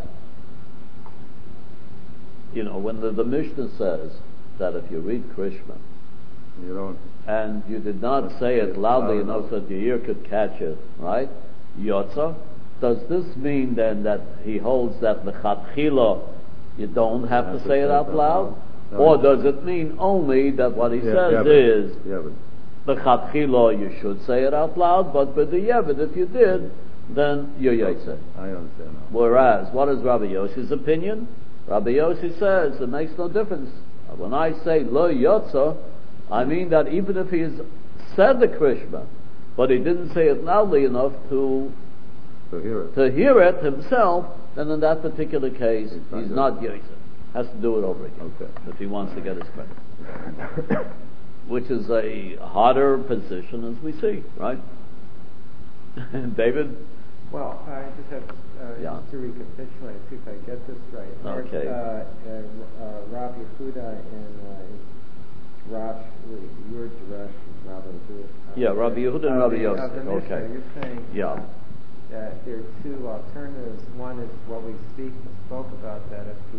when the Mishnah says that if you read Krishma, you don't, and you did not say it loudly enough so that your ear could catch it, right? Yotza. Does this mean then that he holds that L'Chatchila you don't have to say it out loud? No. Or does it mean only that what he says is L'Chatchila you should say it out loud, but with the Yevid, if you did, then you're Yotzei. I understand that. Whereas, what is Rabbi Yossi's opinion? Rabbi Yossi says it makes no difference. When I say Lo Yotza, I mean that even if he has said the Krishma, but he didn't say it loudly enough to hear it himself, then in that particular case, he's not Yotzei. Has to do it over again if he wants to get his credit. Which is a harder position as we see, right? David? Well, I just have to recapitulate, see if I get this right. Okay. Rabbi Yehuda and Rosh, your Rosh, Rabbi Yehuda. Yeah, Rabbi Yehuda and Rabbi Yosef. Okay. You're saying that there are two alternatives. One is what we spoke about, that if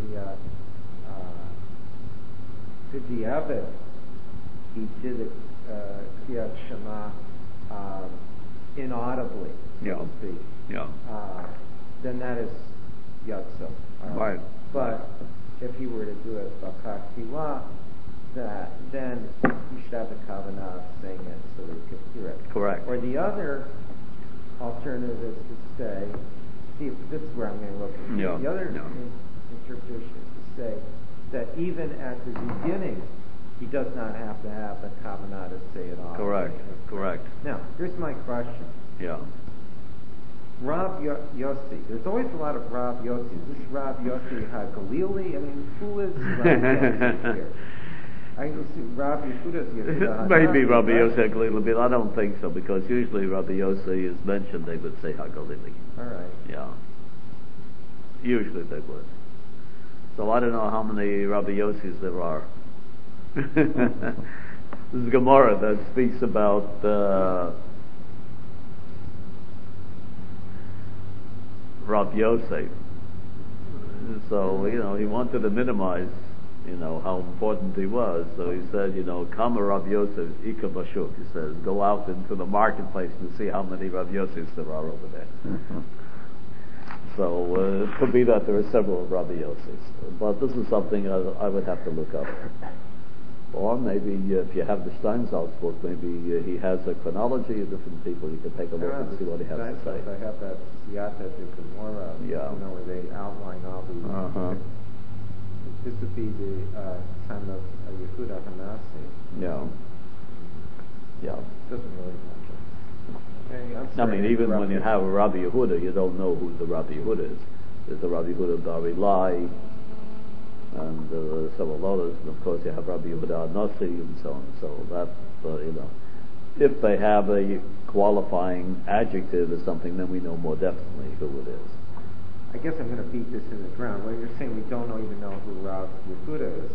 the Eved, he did Kriyat Shema inaudibly, so to speak, then that is yotza. Right. But if he were to do it b'chak tila, then you should have the kavanah of saying it so that you can hear it. Correct. Or the other alternative is to say, see, this is where I'm going to look at. Yeah. The other interpretation is to say that even at the beginning, he does not have to have the kavanah to say it all. Correct. Now, here's my question. Yeah. Rav Yossi. There's always a lot of Rav Yossi. Is this Rav Yossi HaGalili? I mean, who is Rav Yossi here? I can see Rav Yehuda's here. Maybe Rabbi Yossi HaGalili, but I don't think so, because usually Rabbi Yossi is mentioned, they would say HaGalili. All right. Yeah. Usually they would. So I don't know how many Rabbi Yossis there are. This is Gemara that speaks about Rav Yosef. So, he wanted to minimize, how important he was. So he said, Kama Rav Yosef, Ika Bashuk. He says, go out into the marketplace and see how many Rav Yosefs there are over there. Mm-hmm. So it could be that there are several Rabbi Yosefs. But this is something I would have to look up. Or maybe if you have the Steinsaltz book, maybe he has a chronology of different people. You can take a look and see what he has to say. I have that Siyata de Gemara, where they outline all the... This would be the time of Yehuda Hanasi. Yeah. Doesn't really matter. Okay, even when you have a Rabbi Yehuda, you don't know who the Rabbi Yehuda is. There's the Rabbi Yehuda Dari Lai, and several others, and of course you have Rabbi Yehuda Nasi and so on. So that, if they have a qualifying adjective or something, then we know more definitely who it is. I guess I'm going to beat this in the ground. Well, you're saying we don't even know who Rav Yehuda is.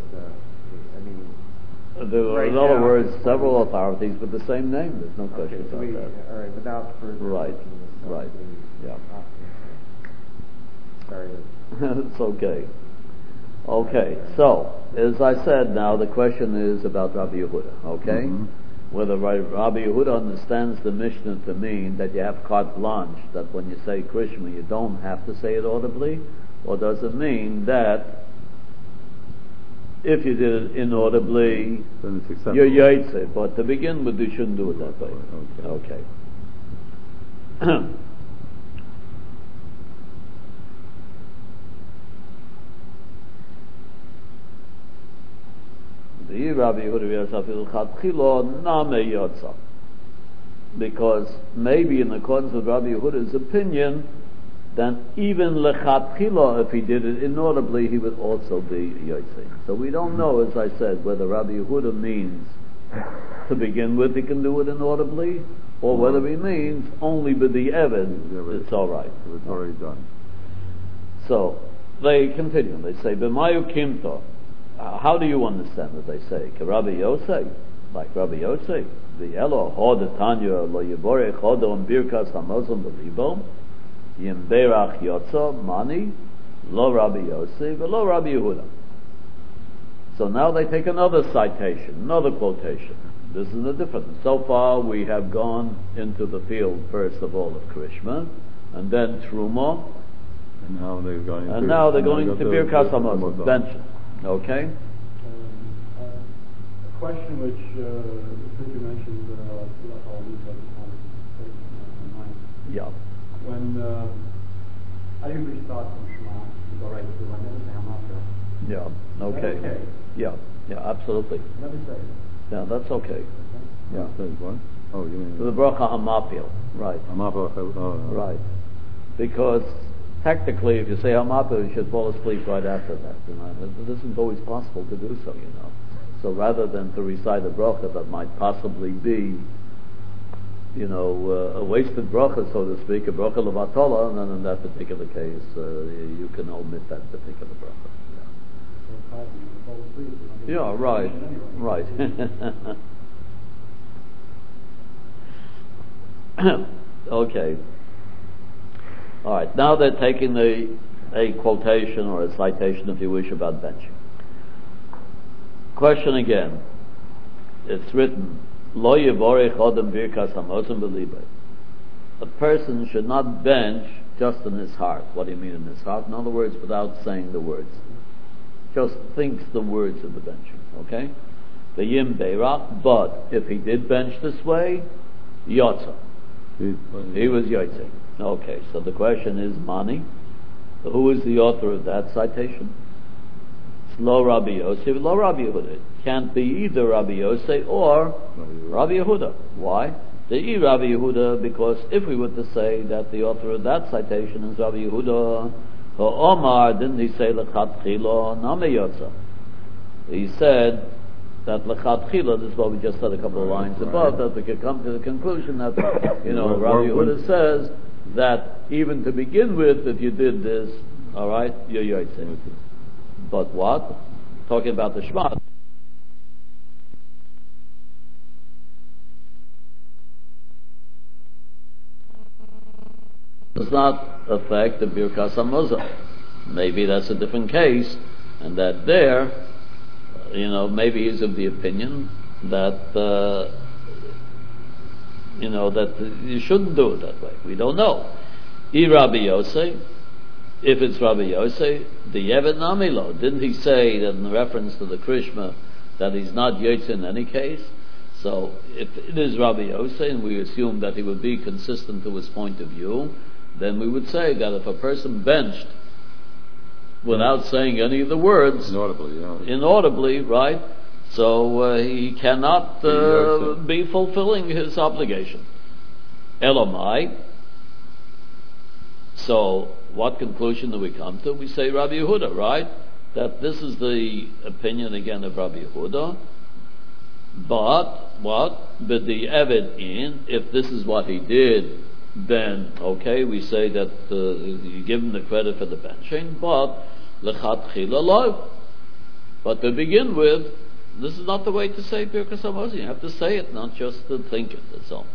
There are, in other words, several authorities with the same name. There's no question about that. All right, without further... Right. Yeah. Sorry. It's okay. Okay, so, as I said now, the question is about Rabbi Yehuda, okay? Mm-hmm. Whether Rabbi Yehuda understands the Mishnah to mean that you have carte blanche, that when you say Krishma you don't have to say it audibly, or does it mean that if you did it inaudibly, then it's acceptable. You're yaitse, but to begin with you shouldn't do it that way. Okay. Because maybe in accordance with Rabbi Yehuda's opinion, then even lechatchila, if he did it inaudibly, he would also be yotzei. So we don't know, as I said, whether Rabbi Yehuda means to begin with he can do it inaudibly, or whether he means only with the Eved, it's all right. It's already done. So they continue. They say, "B'mayu kimto." How do you understand it? They say, "Rabbi Yosef, like Rabbi Yosef, the Elo Hod Tanya Lo Yiborech Hodon Birkas Hamozon Belibo Yimberach Yotzo Mani Lo Rabbi Yosef Lo Rabbi Yehuda." So now they take another citation, another quotation. This is the difference. So far we have gone into the field first of all of Krishma, and then Truma, and now they're going to Birkas Hamozon. Bench. Okay. A question which you mentioned Yeah. When I usually start from Shema, you go right through, I never say I'm after. Yeah. Okay. Okay. Yeah. Absolutely. Never say it. Yeah, that's okay. Yeah. What? Oh, you mean To the bracha hamapil, right? Right. Because technically, if you say hamapil, you should fall asleep right after that. It isn't always possible to do so, So rather than to recite a bracha that might possibly be, a wasted bracha, so to speak, a bracha levatola, and then in that particular case, you can omit that particular bracha. Yeah, right. Okay. All right. Now they're taking a quotation or a citation, if you wish, about benching. Question again. It's written, Lo Yivorech Odem Birkas Hamozon B'Libay. a person should not bench just in his heart. What do you mean in his heart? In other words, without saying the words. Just thinks the words of the benching, okay? The yim beirach, but if he did bench this way, yotza. He was yotzei. Okay, so the question is, Mani, who is the author of that citation? It's Lo Rabbi Yosef, Lo Rabbi Yehuda. It can't be either Rabbi Yosef or Rabbi Yehuda. Why? The Rabbi Yehuda, because if we were to say that the author of that citation is Rabbi Yehuda, Omar, didn't he say Lechatchila Name Yotza? He said that Lechatchila, this is what we just said a couple of lines above, that we could come to the conclusion that, Rabbi Yehuda says that even to begin with, if you did this, alright, you're Yotzei. But what? Talking about the Shema. Does not affect the Birkas HaMazal. Maybe that's a different case, and that there, maybe he's of the opinion that, that you shouldn't do it that way. We don't know. Rabbi Yosef, if it's Rabbi Yosef, the Yevet Namilo, didn't he say that in reference to the Krishma that he's not Yotze in any case? So if it is Rabbi Yosef, and we assume that he would be consistent to his point of view, then we would say that if a person benched without saying any of the words, inaudibly, right? So he cannot be fulfilling his obligation. Elamai. So what conclusion do we come to? We say Rabbi Yehuda, right? That this is the opinion again of Rabbi Yehuda. But what? But the Eved if this is what he did, then okay, we say that you give him the credit for the benching, but lechatchila lo. But to begin with, this is not the way to say Birkas HaMazon. You have to say it, not just to think it. That's all.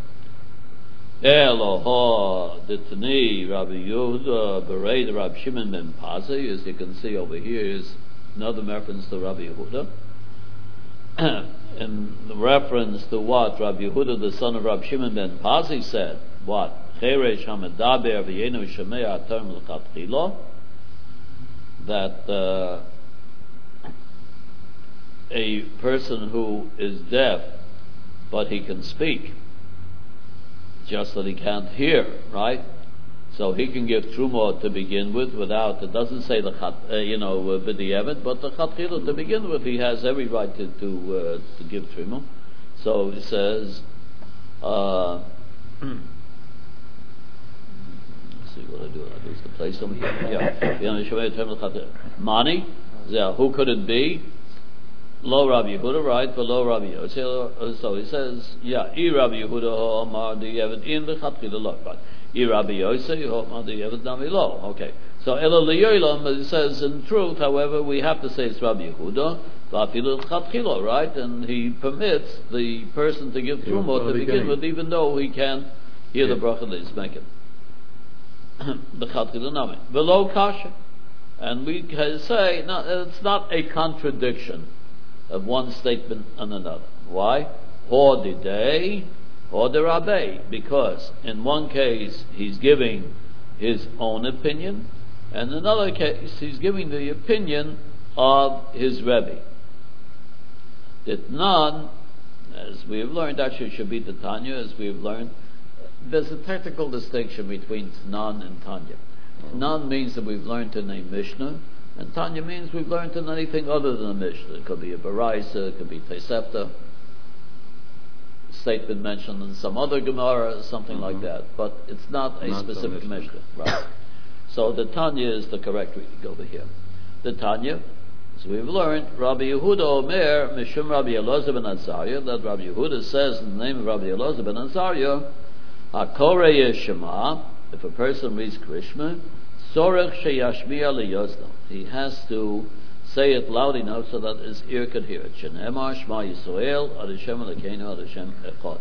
Eloha ditni Rabbi Yehuda berei Rabbi Shimon ben Pazi. As you can see over here is another reference to Rabbi Yehuda. In reference to what Rabbi Yehuda, the son of Rabbi Shimon ben Pazi, said. What? Cheresh hamedaber v'yenu shemei aterm l'chatchila. That a person who is deaf, but he can speak, just that he can't hear, right? So he can give truma to begin with without, it doesn't say the b'di'evet, but the chatchila to begin with, he has every right to give truma. So it says, what I do? I lose the place over here. Yeah. Mani, who could it be? Lo Rabbi Yehuda, right? For Lo Rabbi Yosef. So he says, Rabbi Yehuda Omar the Yevet in the Chatchila Lo, right? Rabbi Yosef Omar the Yevet Nami Lo. Okay. So Elo Liyolam, it says in truth, however, we have to say it's Rabbi Yehuda, Vafilu Chatchila, right? And he permits the person to give truma to begin with, even though he can't hear the bracha that he's making. The Chatchila Nami. Below Kasha. And we can say, no, it's not a contradiction of one statement and another. Why? Or didei, or the rabbi, because in one case he's giving his own opinion, and in another case he's giving the opinion of his Rebbe. That none, as we have learned, actually should be the Tanya, as we have learned, there's a technical distinction between Tanan and Tanya. Tanan means that we've learned to name Mishnah, and Tanya means we've learned in anything other than a Mishnah. It could be a Baraisa, it could be Tosefta, statement mentioned in some other Gemara, something like that. But it's not a specific Mishnah. Right. So the Tanya is the correct reading over here. The Tanya, as we've learned, Rabbi Yehuda Omer, Mishum Rabbi Elazar ben Azariah, that Rabbi Yehuda says in the name of Rabbi Elazar ben Azariah, HaKorei Yeshama, if a person reads Krishma, Sorech sheyashmiya liyozno. He has to say it loud enough so that his ear could hear it. Shenemar Shema Yisrael Ad Hashem Elokeinu Ad Hashem Echad.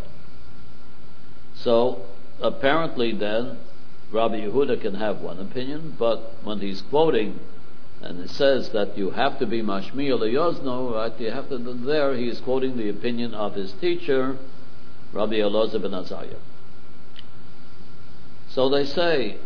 So apparently then Rabbi Yehuda can have one opinion, but when he's quoting and it says that you have to be mashmiya liyozno, right? You have to. There he is quoting the opinion of his teacher, Rabbi Elazar ben Azariah. So they say,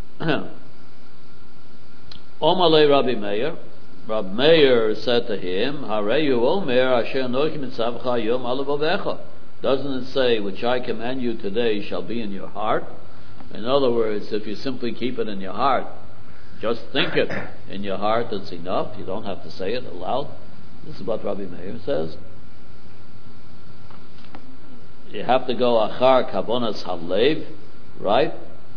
Omale Rabbi Meir. Rabbi Meir said to him, Hareyu Omer Asher Nochi Mitzavcha Yom Alavavecha. Doesn't it say, which I command you today shall be in your heart? In other words, if you simply keep it in your heart, just think it in your heart, it's enough. You don't have to say it aloud. This is what Rabbi Meir says. You have to go achar kavonas halev, right?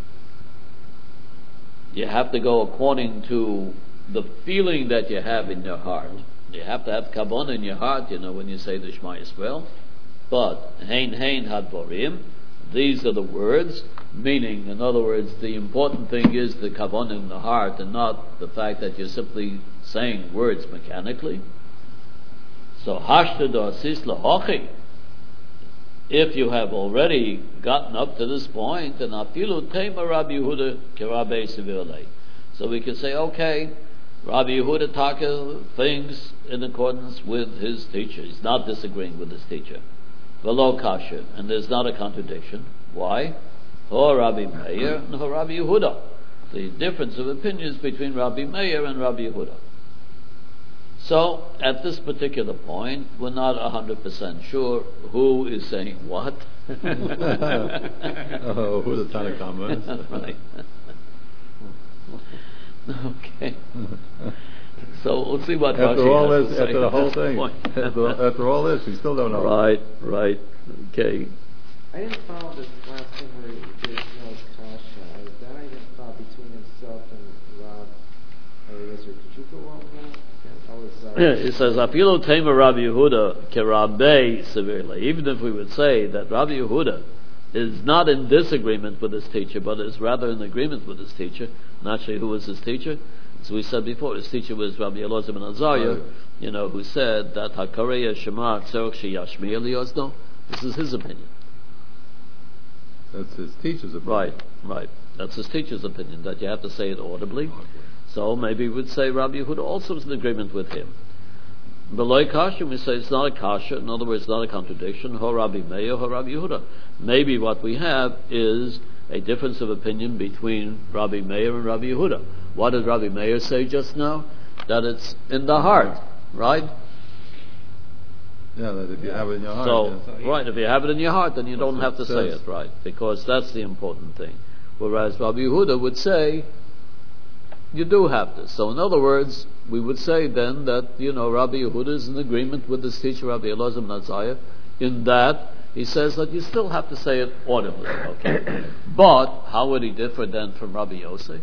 You have to go according to the feeling that you have in your heart. You have to have kavanah in your heart, when you say the Shema Yisrael. But hein hadvorim, these are the words, meaning, in other words, the important thing is the kavanah in the heart, and not the fact that you're simply saying words mechanically. So hashtad asis lahochi. If you have already gotten up to this point, and afilu tema Rabbi Yehuda kerabe sevirlei. So we can say, okay, Rabbi Yehuda taka things in accordance with his teacher. He's not disagreeing with his teacher. Velo kasha, and there's not a contradiction. Why? Ho Rabbi Meir and ho Rabbi Yehuda. The difference of opinions between Rabbi Meir and Rabbi Yehuda. So, at this particular point, we're not 100% sure who is saying what. Who the Tanakhama is. Right. Okay. So we'll see what after Rashi all has this, to say after the at whole this thing, point. after all this, we still don't know. Right. Okay. I didn't follow this last thing where there's no kasha. That I didn't follow between himself and Rav Eliezer. Could you go on that? It says, Afilu tema Rabbi Yehuda kerabe severely. Even if we would say that Rabbi Yehuda is not in disagreement with his teacher, but is rather in agreement with his teacher. Naturally, who was his teacher? As we said before, his teacher was Rabbi Elazar ben Azariah, who said that Hakareya Shema Tzorch Sheyashmiya Liozno. This is his opinion. That's his teacher's opinion. Right. That's his teacher's opinion, that you have to say it audibly. So maybe we would say Rabbi Yehuda also is in agreement with him. Below kasha, we say it's not a kasha, in other words, it's not a contradiction. Ho Rabbi Meir, ho Rabbi Yehuda. Maybe what we have is a difference of opinion between Rabbi Meir and Rabbi Yehuda. What did Rabbi Meir say just now? That it's in the heart, right? Yeah, that if you have it in your heart. So, yes. right, if you have it in your heart, then you don't have to say it, right? Because that's the important thing. Whereas Rabbi Yehuda would say, you do have this. So in other words, we would say then that, Rabbi Yehuda is in agreement with his teacher, Rabbi Elazar ben Azariah, in that he says that you still have to say it audibly, okay? But, how would he differ then from Rabbi Yossi?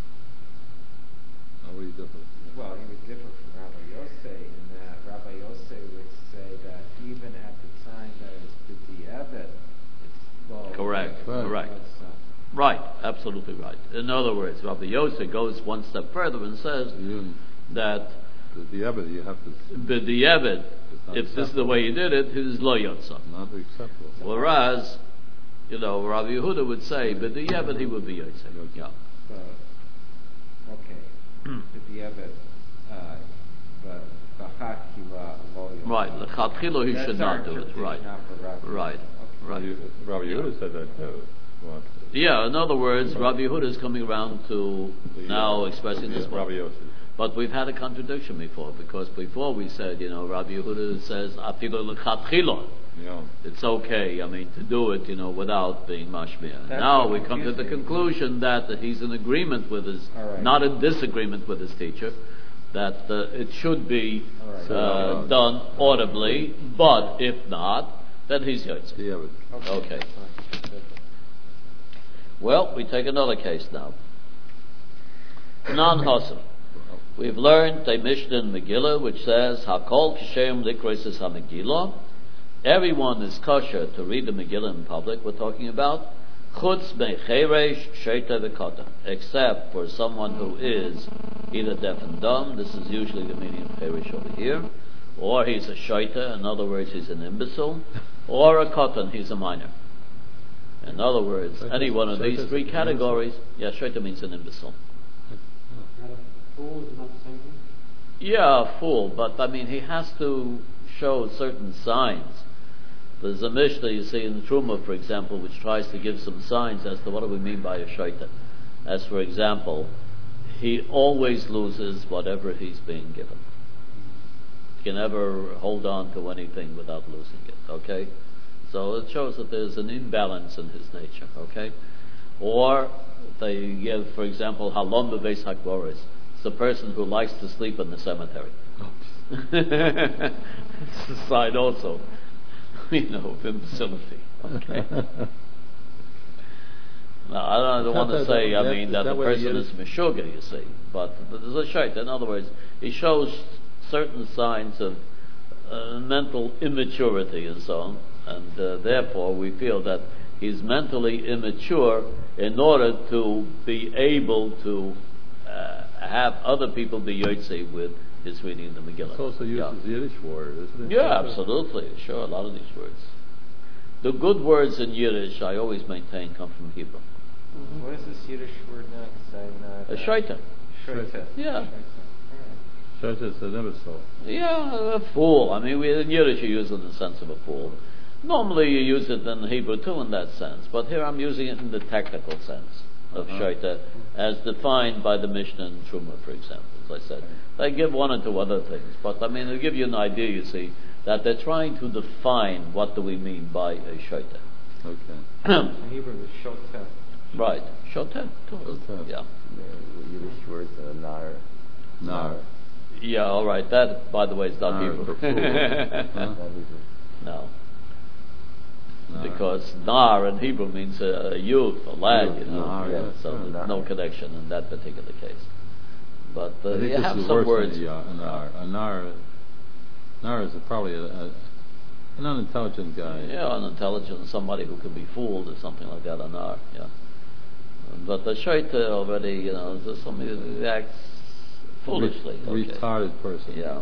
How would he differ? Well, he would differ from Rabbi Yossi in that Rabbi Yossi would say that even at the time that it's b'di'evet, it's well. Correct. Right, absolutely right. In other words, Rabbi Yossi goes one step further and says that B'di'evet, you have to. B'di'evet, if this is the way you did it, it is lo yotza. Not acceptable. Whereas, Rabbi Yehuda would say, B'di'evet, he would be yotza. Yeah. Okay. B'di'evet, but b'chakila lo yotza. Right, l'chatchilo he should not do it. Right. Right. Rabbi Yehuda said that too. What? Yeah, in other words, Rabbi Yehuda is coming around to now expressing this Rabbi point. Yossi. But we've had a contradiction before, because before we said, Rabbi Yehuda says, Afilu l'chatchilo. Yeah. It's okay, to do it, without being mashmir. Now we come to the conclusion that he's in agreement with his, not in disagreement with his teacher, that it should be done audibly, but if not, then he's yotze. Okay. Well, we take another case now. Non-Hasan. We've learned a Mishnah in Megillah which says, Hakol Kishem Likroises HaMegillah. Everyone is kosher to read the Megillah in public. We're talking about Chutz Mecheresh Sheita V'Kata, except for someone who is either deaf and dumb. This is usually the meaning of Cheresh over here. Or he's a Sheita, in other words, he's an imbecile. Or a Katan, he's a minor. In other words, any one of these three categories, Sheita means an imbecile. Not a fool is not the same thing? Yeah, a fool, but he has to show certain signs There's a Mishnah you see in Truma, for example, which tries to give some signs as to what do we mean by a shaita. As for example, he always loses whatever he's being given. He can never hold on to anything without losing it, okay? So it shows that there's an imbalance in his nature, okay? Or they give, for example, halom bebeis hakboris. It's the person who likes to sleep in the cemetery. It's a sign also, of imbecility, okay? Now, I don't want to say, that the person is meshuggah, you see, but there's a shayt. In other words, he shows certain signs of mental immaturity and so on, and therefore we feel that he's mentally immature in order to be able to have other people be yotzi with his reading the Megillah. It also uses Yiddish word, isn't it? Yeah, absolutely. Sure, a lot of these words. The good words in Yiddish, I always maintain, come from Hebrew. Mm-hmm. What is this Yiddish word now? 'Cause I'm not... A shaita. Shaita. Yeah. Shaita is an imbecile. Yeah, a fool. I mean, in Yiddish you use it in the sense of a fool. Normally you use it in Hebrew too in that sense, but here I'm using it in the technical sense of shaita, as defined by the Mishnah and Truma, for example, as I said. They give one or two other things, but I mean, they give you an idea, you see, that they're trying to define what do we mean by a shaita. Okay. In Hebrew is shotah. Right. Shotah. Yeah. The Yiddish word nar. Nar. Yeah, all right. That, by the way, is not Nar Hebrew. for fool. No. Nar. Because nar in Hebrew means a youth, a lad, Youth, nar, yes. So there's Nar. no connection in that particular case. But I think you this have is some worse words. than a nar. A nar is probably an unintelligent guy. Yeah, unintelligent, somebody who can be fooled or something like that, a nar, yeah. But the shaita already, is somebody who acts foolishly. Okay. Retarded person. Yeah.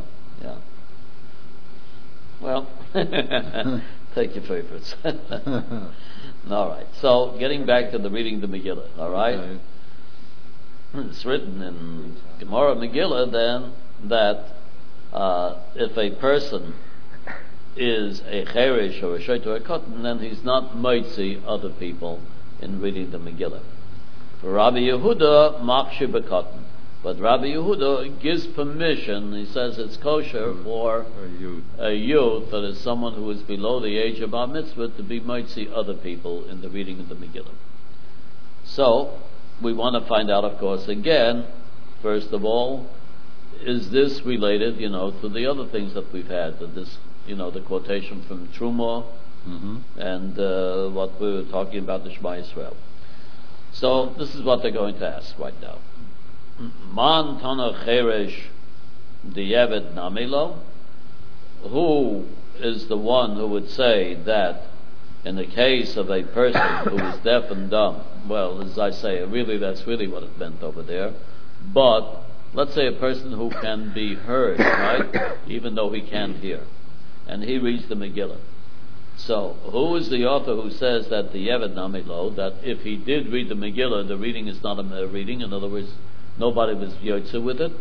Well, take your favorites. All right. So, getting back to the reading the Megillah. All right. Okay. It's written in Gemara Megillah then that if a person is a cherish or a shaita or a cotton, then he's not moitzi other people in reading the Megillah. For Rabbi Yehuda, makshi b'cotton. But Rabbi Yehuda gives permission, he says it's kosher for a youth, that is someone who is below the age of bar mitzvah, to be moitzi other people in the reading of the Megillah. So, we want to find out, of course, again, first of all, is this related, to the other things that we've had, that this, the quotation from Truma, and what we were talking about, the Shema Yisrael. So, this is what they're going to ask right now. Man Tana Cheresh Diyevet Namilo. Who is the one who would say that in the case of a person who is deaf and dumb, well, as I say, that's really what it meant over there, but let's say a person who can be heard, right, even though he can't hear, and he reads the Megillah. So, who is the author who says that the Yevet Namilo, that if he did read the Megillah, the reading is not a reading, in other words, nobody was yotze with it?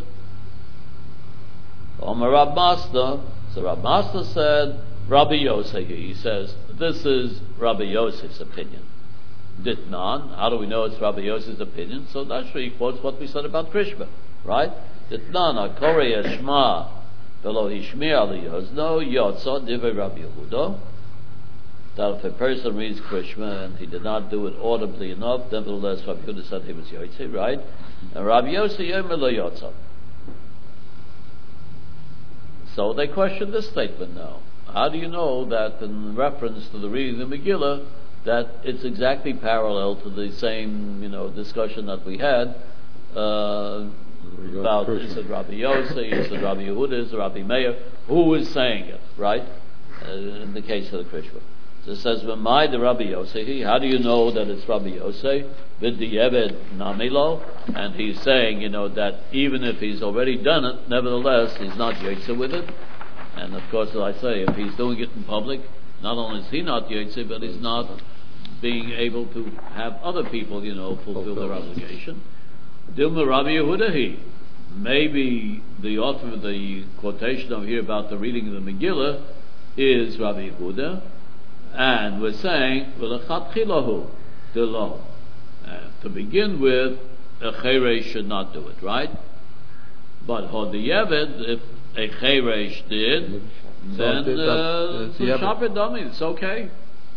Omer Rab Masda. So Rab Masda said, Rabbi Yosef. He says, this is Rabbi Yosef's opinion. Ditnan. How do we know it's Rabbi Yosef's opinion? So naturally he quotes what we said about Krishma, right? Ditnan Akore Yashma Velo Hishmi Aliyos. No Yotza Divrei Rabbi Yehuda. That if a person reads Krishma and he did not do it audibly enough, nevertheless Rabbi Yehuda said he was yotze, right? And Rabbi Yosef Yomer Lo Yotza. So they question this statement now. How do you know that in reference to the reading of the Megillah, that it's exactly parallel to the same, discussion that we had about, is it Rabbi Yosef, is it Rabbi Yehuda, is it Rabbi Meir? Who is saying it, right? In the case of the Krishma. So it says, "V'mai the Rabbi Yosef." How do you know that it's Rabbi Yosef? V'diyeved namilo, and he's saying, that even if he's already done it, nevertheless he's not yotze with it. And of course, as I say, if he's doing it in public, not only is he not yotze, but he's not being able to have other people, fulfill their obligation. Dilma Rabbi Yehuda. Maybe the author of the quotation over here about the reading of the Megillah is Rabbi Yehuda. And we're saying, v'lechatchilahu delo. To begin with, a cheresh should not do it, right? But hodiyeved, if a cheresh did, then it's shaper dummy. It's okay.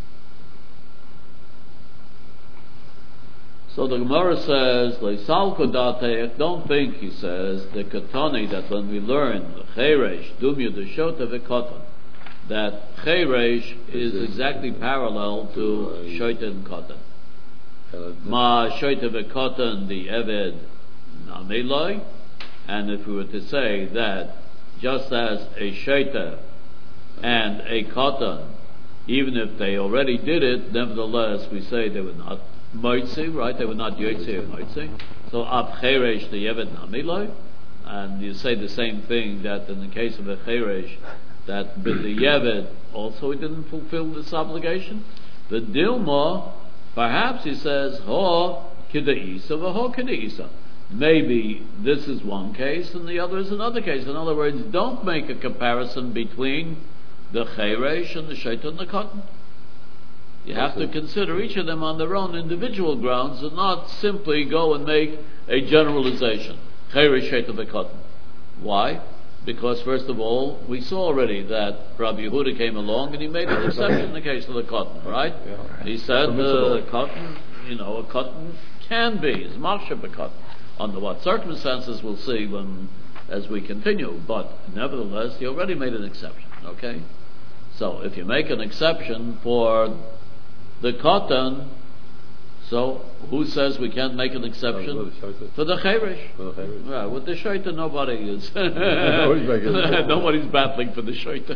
So the Gemara says, "Leisal kodate." Don't think, he says, the katani that when we learn cheresh dumya deshota v'kotan, that cheresh is exactly parallel to shota and kotan. Ma shota v'kotan the eved nameloi, and if we were to say that just as a shota and a kotan, even if they already did it, nevertheless we say they were not Moitzi, right? They were not Yotzi or Moitzi. So ab cheresh the Yeved Namiloi, and you say the same thing that in the case of a cheresh, that with the Yeved also he didn't fulfill this obligation. The Dilma, perhaps he says ho kidaisa v'ho kidaisa. Maybe this is one case and the other is another case. In other words, don't make a comparison between the cheresh and the shaitan and the cotton. You have to consider each of them on their own individual grounds and not simply go and make a generalization. Cheresh shaitan v'kotan. Why? Because first of all, we saw already that Rabbi Yehuda came along and he made an exception in the case of the cotton, right? Yeah. He said the cotton, a cotton can be, is machshir b'cotton. Under what circumstances we'll see as we continue, but nevertheless he already made an exception, okay? So if you make an exception for the cotton, so who says we can't make an exception for the cheresh? Yeah, with the shaitan nobody is. Nobody's battling for the shaitan.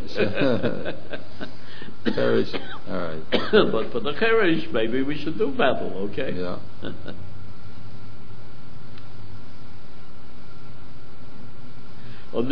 Cheresh, all right. But for the cheresh, maybe we should do battle, okay? Yeah. And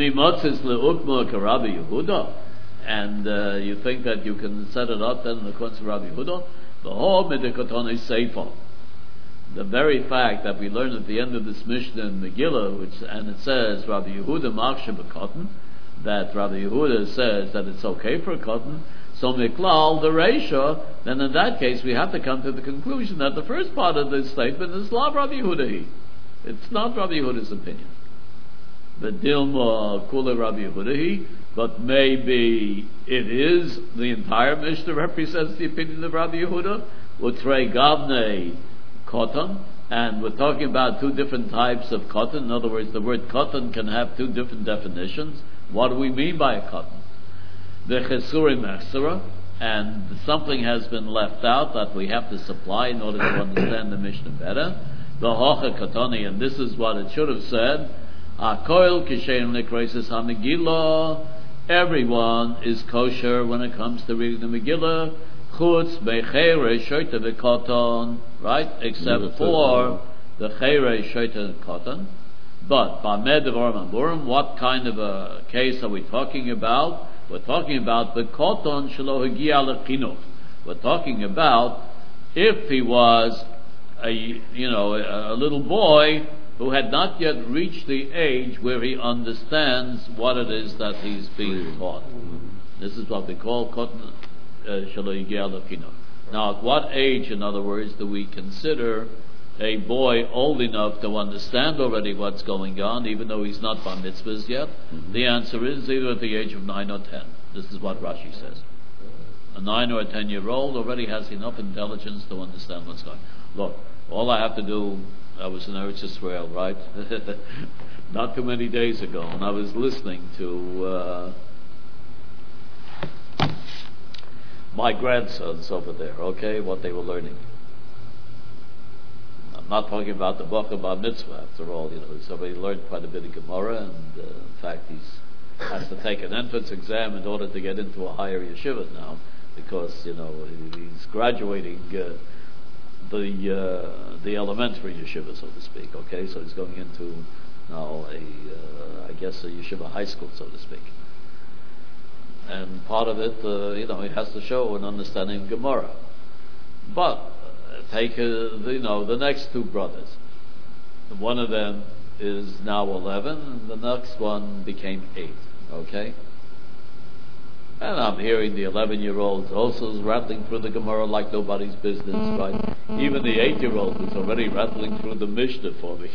you think that you can set it up then in the accordance of Rabbi Yehuda? The whole Midikotone Sefer. The very fact that we learn at the end of this Mishnah in Megillah, and it says Rabbi Yehuda Machshir b'Kotan, that Rabbi Yehuda says that it's okay for a cotton. So Miklal the Reisha, then in that case we have to come to the conclusion that the first part of this statement is Lav Rabbi Yehuda. It's not Rabbi Yehuda's opinion. The Dilma Kula Rabbi Yehuda, but maybe it is the entire Mishnah represents the opinion of Rabbi Yehuda. Utrei Gavne Cotton, and we're talking about two different types of cotton. In other words, the word cotton can have two different definitions. What do we mean by a cotton? The Chesurim Echsera, and something has been left out that we have to supply in order to understand the Mishnah better. The Hocha Katoni, and this is what it should have said. Akoil Kishein Likresis HaMegillah. Everyone is kosher when it comes to reading the Megillah. Chutz Becheresh Shoita V'Koton, right? Except for the Cheresh Shoita V'Koton. But Ba'med Devarim Amurim, what kind of a case are we talking about? We're talking about the Koton Shelo Hagia Lechinuch. We're talking about if he was a little boy who had not yet reached the age where he understands what it is that he's being taught. This is what we call Koton Shelo Hagia Lechinuch. Now, at what age, in other words, do we consider a boy old enough to understand already what's going on, even though he's not bar mitzvahs yet? The answer is either at the age of 9 or 10. This is what Rashi says. A 9 or a 10-year-old already has enough intelligence to understand what's going on. Look, all I have to do, I was in Eretz Yisrael, right? Not too many days ago, and I was listening to my grandsons over there, okay, what they were learning. I'm not talking about the Bach Bar Mitzvah, after all, somebody learned quite a bit of Gemara, and in fact he has to take an entrance exam in order to get into a higher yeshiva now, because, he's graduating the elementary yeshiva, so to speak, okay, so he's going into now a yeshiva high school, so to speak. And part of it, he has to show an understanding of Gemara. But take the next two brothers. One of them is now 11, and the next one became 8. Okay. And I'm hearing the 11-year-old also is rattling through the Gemara like nobody's business, right? Even the 8-year-old is already rattling through the Mishnah for me.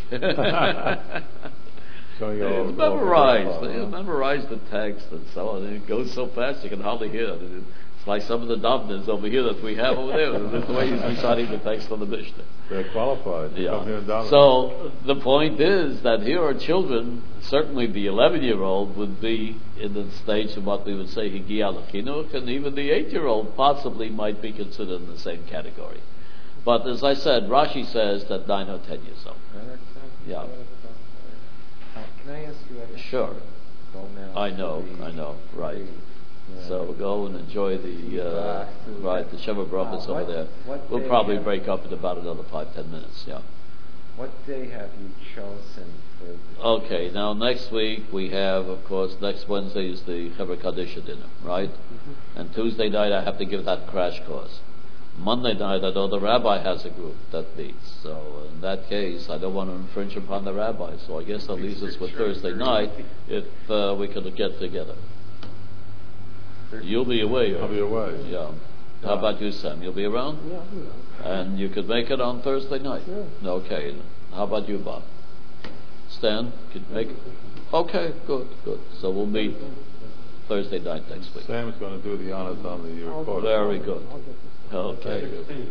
So He's memorized. They memorized the text and so on. It goes so fast you can hardly hear it. It's like some of the daveners over here that we have over there. That's the way he's reciting the text of the Mishnah. They're qualified. They come here and daven. So the point is that here are children. Certainly, the 11-year-old would be in the stage of what we would say higia l'chinuch, and even the 8-year-old possibly might be considered in the same category. But as I said, Rashi says that 9 or 10 years old. Yeah. Can I ask you a Sure. I know, right. Yeah. So go and enjoy the Sheva Brachos over there. We'll probably break up in about another 5-10 minutes. Yeah. What day have you chosen for the... Okay, now next week we have, of course, next Wednesday is the Chevra Kadisha dinner, right? Mm-hmm. And Tuesday night I have to give that crash course. Monday night I know the rabbi has a group that meets. So in that case, I don't want to infringe upon the rabbi. So I guess that leaves us with Thursday night if we could get together. You'll be away. I'll be away. Yeah. How about you, Sam? You'll be around? Yeah, I'll be around. And you could make it on Thursday night? Sure. Okay. How about you, Bob? Stan, could make it? Okay, good. So we'll meet Thursday night next week. Sam's going to do the honors on the recorder. Very good. Okay.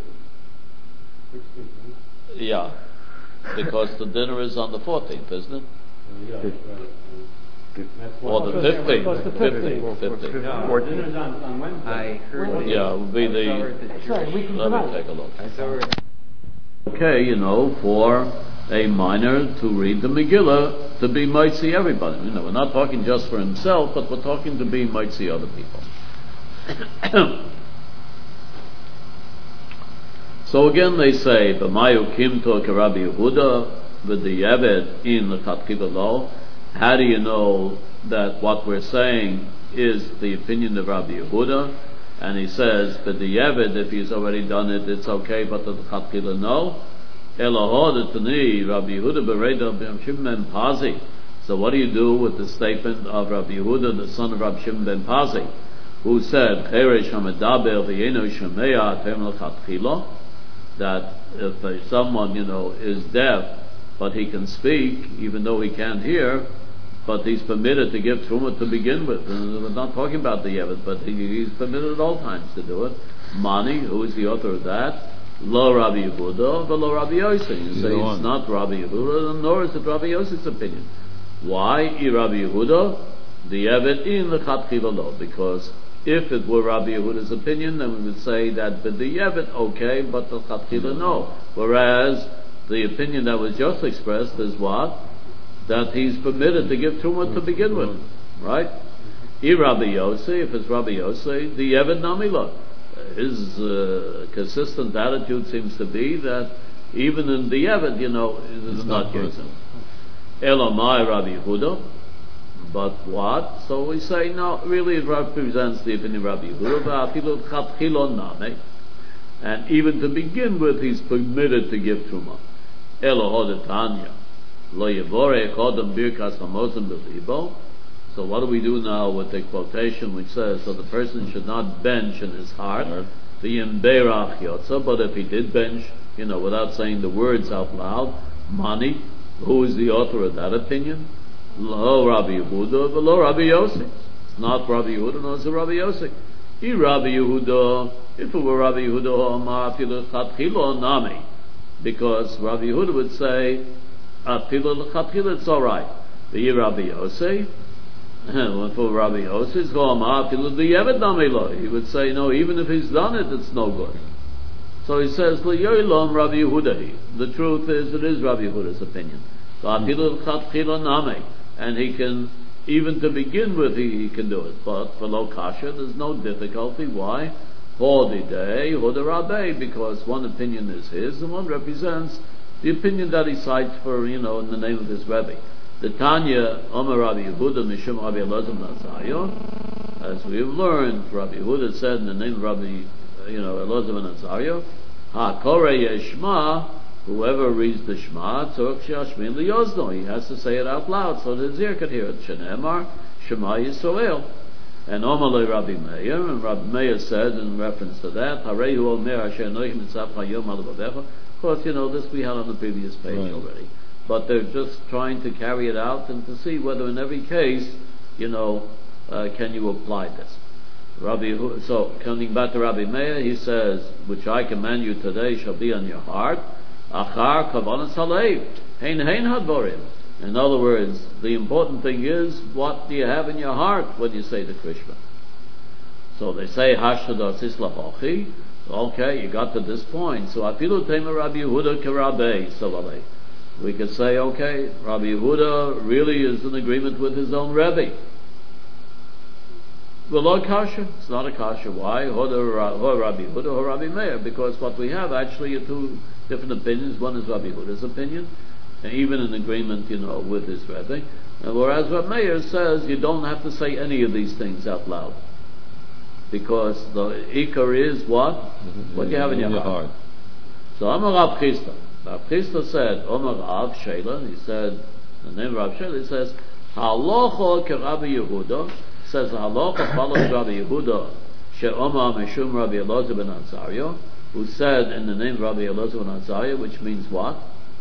Yeah. Because the dinner is on the 14th, isn't it? Or the 15th. 15th. No, dinner's on Wednesday. I heard... Yeah, it will be That's right, we can let come me take a look. I saw her... Okay, for a minor to read the Megillah, to be mitzi everybody. We're not talking just for himself, but we're talking to be mitzi other people. So again they say, B'mayu kimto k'Rabbi Yehuda, v'diyeved in l'chatchila lo. How do you know that what we're saying is the opinion of Rabbi Yehuda? And he says, v'diyeved, if he's already done it, it's okay, but the l'chatchila no. Elahod etani, Rabbi Yehuda b'reda b'Rab Shimon ben Pazi. So what do you do with the statement of Rabbi Yehuda, the son of Rabbi Shimon ben Pazi, who said, Cheresh ha'medaber v'yeno shomea atem l'chatchila, that if someone, is deaf, but he can speak, even though he can't hear, but he's permitted to give truma to begin with. And we're not talking about the Yevet, but he's permitted at all times to do it. Mani, who is the author of that? Lo Rabbi Yehuda, but lo Rabbi Yossi. You say it's not Rabbi Yehuda, nor is it Rabbi Yossi's opinion. Why? I Rabbi Yehuda, the Yevet in the Chatchila lo, because if it were Rabbi Yehuda's opinion, then we would say that the Yevet okay, but the Chatchila no. Whereas the opinion that was just expressed is what? That he's permitted to give truma to begin with, right? I Rabbi Yossi, if it's Rabbi Yossi, the Yevet namila. His consistent attitude seems to be that even in the Yevet, it is not using. Elamai Rabbi Yehuda. But what? So we say, no, really it represents the opinion of Rabbi Yehuda. And even to begin with, he's permitted to give truma. Elohod lo yevore kodem birkas hamozim b'libo. So what do we do now with the quotation which says, so the person should not bench in his heart, v'yimberach yotza, but if he did bench, without saying the words out loud, mani, who is the author of that opinion? Lo Rabbi Yehuda, but lo Rabbi Yossi. It's not Rabbi Yehuda, no, it's Rabbi Yossi. I Rabbi Yehuda, if it were Rabbi Yehuda, ma afilu l'chatchila nami, because Rabbi Yehuda would say, afilu l'chatchila, it's all right. The Rabbi Yossi, for Rabbi Yossi, it's go ma afilu l'yevet nami lo. He would say, no, even if he's done it, it's no good. So he says, l'yoilom Rabbi Yehuda. The truth is, it is Rabbi Yehuda's opinion. Afilu l'chatchila nami. And he can, even to begin with, he can do it. But for lo kasha, there's no difficulty. Why? Hodidei, hodarabe, because one opinion is his, and one represents the opinion that he cites for, in the name of his Rebbe. The Tanya, Omer Rabbi Yehuda, Mishum Rabbi Elazar Nazario, as we have learned, Rabbi Yehuda said in the name of Rabbi, Elazar Nazario, Ha Kore Yeshma, whoever reads the Shema, tzorach she'ashmin liyozno, he has to say it out loud so that his ear can hear it. Shenemar, Shema Yisrael. And Omalei Rabbi Meir, and Rabbi Meir said in reference to that, Harehu Omer Asher Noich Mitzvah Hayom Alabavecha. Of course, this we had on the previous page already. But they're just trying to carry it out and to see whether in every case, can you apply this. So, coming back to Rabbi Meir, he says, which I command you today shall be on your heart, Achar Kavanas Halev, Hein Hadborim. In other words, the important thing is, what do you have in your heart when you say the Krishma? So they say, Hashtadas Islahochi. Okay, you got to this point. So Afilu Tema Rabbi Yehuda Karabe Savalei. We could say, okay, Rabbi Yehuda really is in agreement with his own Rebbe. Well, not kasha. It's not a kasha. Why? Or Rabbi Yehuda or Rabbi Meir. Because what we have actually are two different opinions. One is Rabbi Yehuda's opinion, and even in agreement, with his Rebbe. And whereas Rabbi Meir says you don't have to say any of these things out loud. Because the ikar is what? What you have in your heart. So Amar Rav Chisda. Rav Chisda said, Amar Rav Shela, he said, the name of Rav Shela, he says, Halacha ke Rabbi Yehuda, says the halacha follows Rabbi Yehuda, she'omar mishum Rabbi Elazar ben Azariah, who said in the name of Rabbi Elazar ben Azariah, which means what?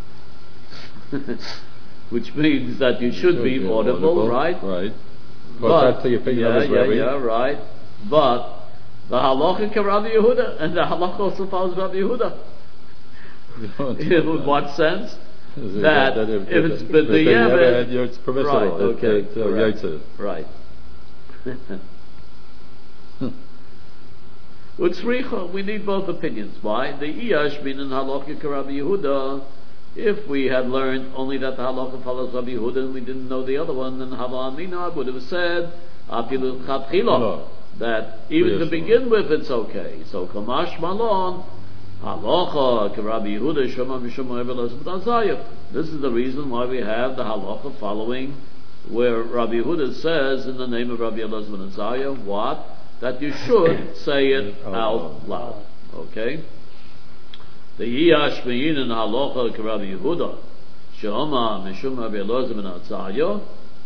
Which means that you should be audible, right? Right. But that's the opinion of his Rebbe. Yeah, right. But the halacha ke Rabbi Yehuda, and the halacha also follows Rabbi Yehuda. In what sense? That if it's b'diavad, it's permissible. Right, okay. It's right. Utzricha, we need both opinions. Why? The Iyash meaning halacha ke Rabbi Yehuda. If we had learned only that the halacha follows Rabbi Yehuda and we didn't know the other one, then Hava Amina would have said Afilu Chatchila, that even to begin with it's okay. So Kamash Malon halacha ke Rabbi Yehuda Shema Mishum Rabbi Elazar ben Azariah. This is the reason why we have the halacha following, where Rabbi Yehuda says in the name of Rabbi Elazar ben Azariah, what? That you should say it out loud. Okay? The Yiyash Me'inin halacha ke Rabbi Yehuda She'oma Mishum Rabbi Elazar ben Azariah.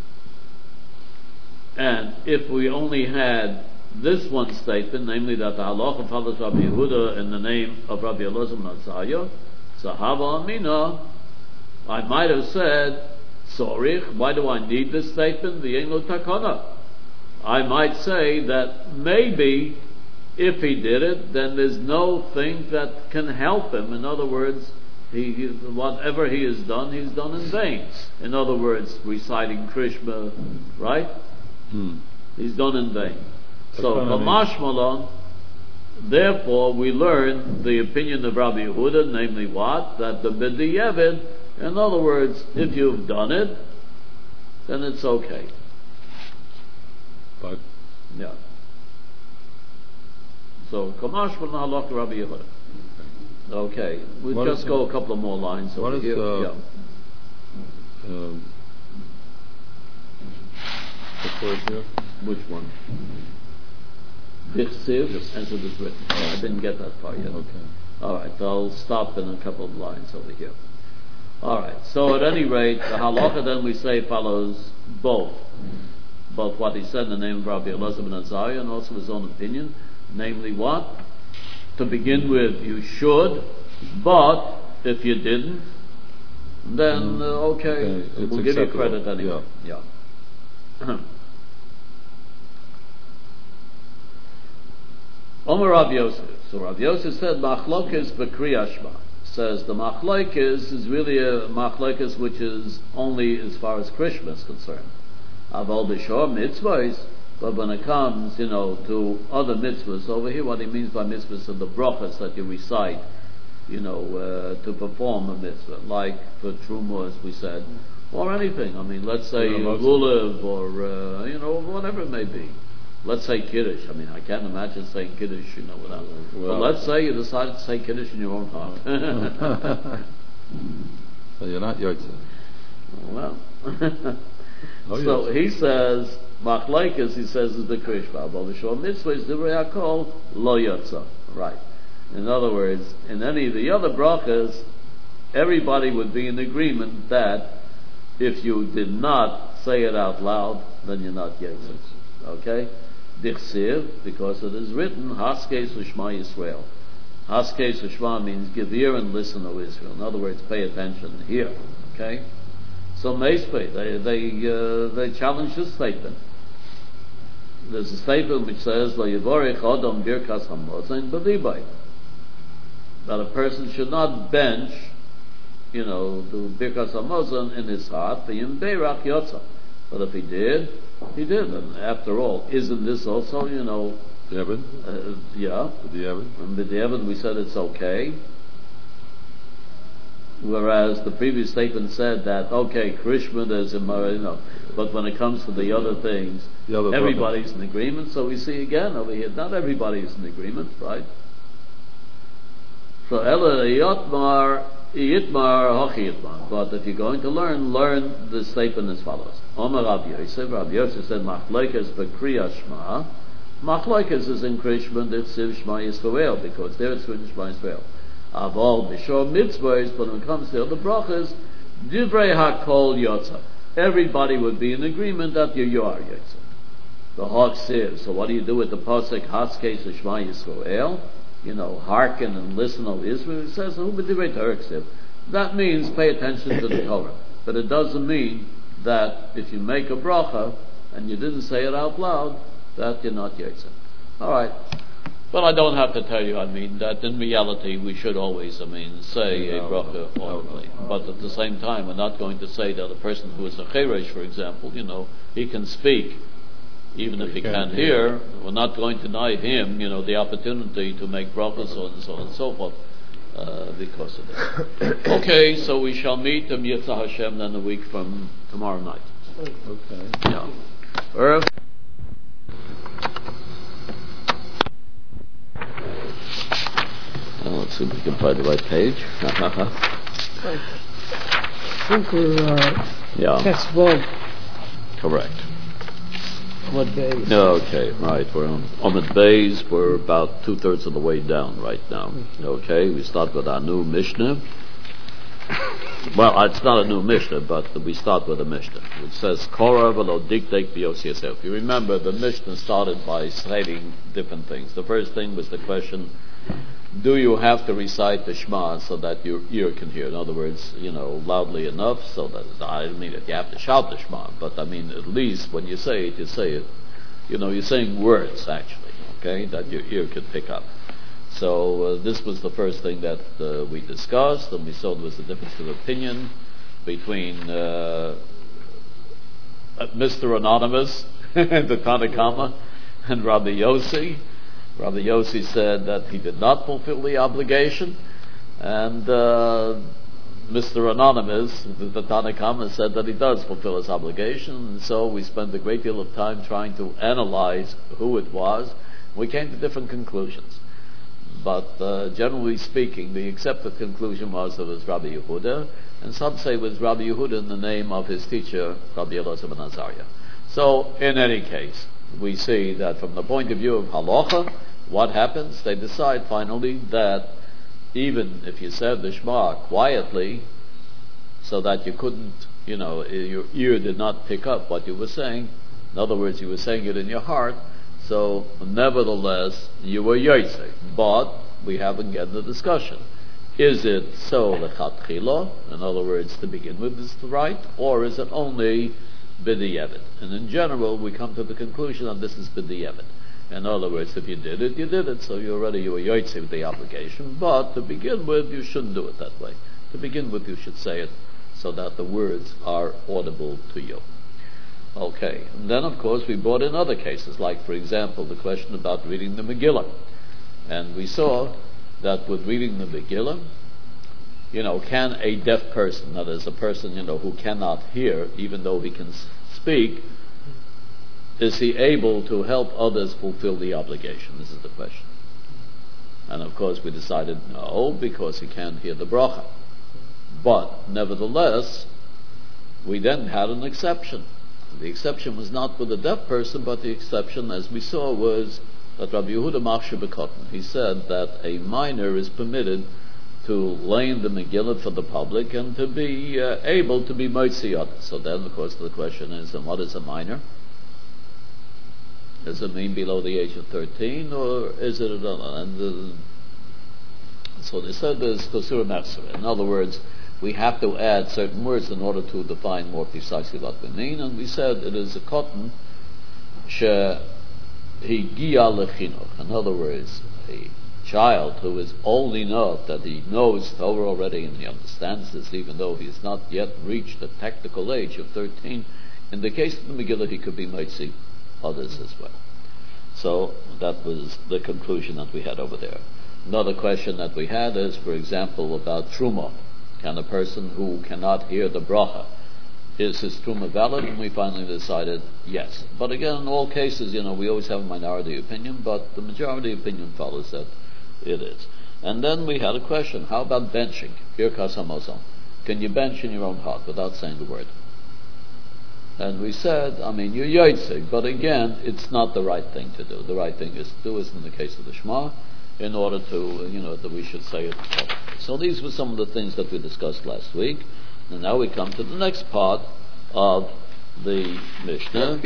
And if we only had this one statement, namely that the halacha follows Rabbi Yehuda in the name of Rabbi Elazar ben Azariah, Sahaba Amina, I might have said, Sorich, why do I need this statement? The Ein Lo Takana. I might say that maybe if he did it, then there's no thing that can help him. In other words, whatever he has done, he's done in vain. In other words, reciting Krishma, right? He's done in vain. So, Kamash Malon, therefore, we learn the opinion of Rabbi Yehuda, namely what? That the B'diavad, in other words, if you've done it, then it's okay. But yeah. So Kamash Malon halach Rabbi Yehuda. Okay, we'll just go a couple of more lines over here. The word here? Which one? Dichsiv, as it is written. I didn't get that far yet. Okay. Alright, so I'll stop in a couple of lines over here. Alright, so at any rate, the halacha then we say follows both what he said in the name of Rabbi Elazar ben Azariah and also his own opinion, namely what? To begin with, you should, but if you didn't, then okay, we'll give you credit anyway. Yeah. Omer Rav Yosef. So Rav Yosef said, Machlokes b'Kriyas Shema. Says the Machlokes is really a Machlokes which is only as far as Krishma is concerned. Aval b'shor mitzvahs, but when it comes, to other mitzvahs, over here what he means by mitzvahs are the brachas that you recite, to perform a mitzvah, like for Truma, as we said, or anything. I mean, let's say lulav, or whatever it may be. Let's say Kiddush. I mean, I can't imagine saying Kiddush, without. But let's say you decided to say Kiddush in your own heart. So you're not Yotze. Well. So he says, Machlekes, he says, is the Krishma. But B'shor mitzvah is the Re'akol lo yotza. Right. In other words, in any of the other brachas, everybody would be in agreement that if you did not say it out loud, then you're not Yotze. Okay? Dichsiv, because it is written, Haskes Ushma Yisrael. Haskes Ushma means give ear and listen, O Israel. In other words, pay attention, hear. Okay? So Meispe, they challenge this statement. There's a statement which says, Lo Yivorech Odom Birkas Hamazon B'Libai. That a person should not bench, the Birkas Hamazon in his heart, V'yim Beirach Yotza. But if he did, he did. And after all, isn't this also, Devin? Yeah. The Devin? And with Devin we said it's okay. Whereas the previous statement said that, okay, Krishma is but when it comes to the other things, everybody's in agreement. So we see again over here, not everybody's in agreement, right? So Ela Yitmar Hochi Yitmar. But if you're going to learn the statement as follows. Omer Rav Yosef said, Machlokes b'Kriyas Shema. Machlokes is in Krishma Dichsiv Shema Yisrael, because there it's written Shema Yisrael. Aval b'shor mitzvahs, but when it comes to the brachas, divrei hakol yotza. Everybody would be in agreement that you are yotza. The hawk says, so what do you do with the pasuk Haskes Shema Yisrael? Hearken and listen, O Israel. It says, who b'divrei Torah ksiv. That means pay attention to the Torah. But it doesn't mean that if you make a bracha and you didn't say it out loud, that you're not yotza. All right. But I don't have to tell you, that in reality we should always, say a bracha audibly. But at the same time, we're not going to say that a person who is a cheresh, for example, he can speak, even if he can't hear. We're not going to deny him, the opportunity to make brachas and so on and so forth, because of that. Okay, so we shall meet Im Yitzhak Hashem then a week from tomorrow night. Okay. Yeah. Earth. Let's see if we can find the right page. I think we're text Vav. Correct. What day? Okay, right. We're on Amud Beis. We're about 2/3 of the way down right now. Okay, we start with our new Mishnah. Well, it's not a new Mishnah, but we start with a Mishnah, which says, Korah v'lo diktek b'yos yosef. You remember the Mishnah started by stating different things. The first thing was the question, do you have to recite the Shema so that your ear can hear? In other words, loudly enough so that, I don't mean that you have to shout the Shema, but at least when you say it, you're saying words actually, okay, that your ear could pick up. So this was the first thing that we discussed, and we saw there was a difference of opinion between Mr. Anonymous, the Tanakama, and Rabbi Yossi. Rabbi Yossi said that he did not fulfill the obligation, and Mr. Anonymous, the Tanakama, said that he does fulfill his obligation, and so we spent a great deal of time trying to analyze who it was. We came to different conclusions. But generally speaking, the accepted conclusion was that it was Rabbi Yehuda, and some say it was Rabbi Yehuda in the name of his teacher, Rabbi Elazar ben Azariah. So, in any case, we see that from the point of view of halacha, what happens? They decide finally that even if you said the Shema quietly, so that you couldn't, your ear did not pick up what you were saying, in other words, you were saying it in your heart, so nevertheless, you were yotzei. But we haven't get the discussion. Is it so lechatchila? In other words, to begin with is the right, or is it only b'di'evet? And in general, we come to the conclusion that this is b'di'evet. In other words, if you did it, you did it, so you were yotzei with the obligation. But to begin with, you shouldn't do it that way. To begin with, you should say it so that the words are audible to you. Okay, and then of course we brought in other cases, like for example the question about reading the Megillah. And we saw that with reading the Megillah, can a deaf person, that is a person, who cannot hear, even though he can speak, is he able to help others fulfill the obligation? This is the question. And of course we decided no, because he can't hear the bracha. But nevertheless, we then had an exception. The exception was not with a deaf person, but the exception, as we saw, was that Rabbi Yehuda Machshir B'Kotten. He said that a minor is permitted to learn the Megillah for the public and to be able to be Motziyot. So then, of course, the question is, and what is a minor? Does it mean below the age of 13, or is it so they said there's Tosura Mechsera. In other words, we have to add certain words in order to define more precisely what we mean, and we said it is a cotton shehigia lechinuch. In other words, a child who is old enough that he knows Torah already and he understands this, even though he has not yet reached the technical age of 13. In the case of the Megillah, he could be mitzi others as well. So that was the conclusion that we had over there. Another question that we had is, for example, about Truma. Can a person who cannot hear the bracha, is his Truma valid? And we finally decided yes. But again, in all cases, we always have a minority opinion, but the majority opinion follows that it is. And then we had a question, how about benching? Birkas Hamazon. Can you bench in your own heart without saying the word? And we said, you're yotzei, but again, it's not the right thing to do. The right thing is to do is in the case of the Shema, in order to, that we should say it publicly. So these were some of the things that we discussed last week. And now we come to the next part of the Mishnah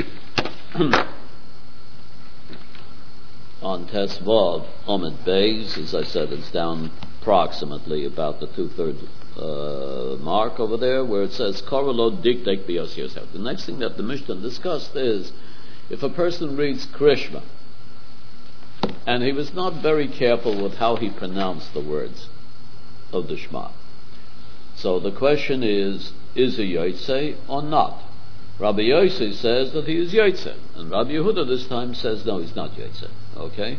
on Tesvav Amud Beis. As I said, it's down approximately about the 2/3 mark over there, where it says Korelo Diktek Biyos Yosef. The next thing that the Mishnah discussed is if a person reads Krishma and he was not very careful with how he pronounced the words of the Shema. So the question is he Yotzei or not? Rabbi Yossi says that he is Yotzei, and Rabbi Yehuda this time says no, he's not Yotzei. Okay?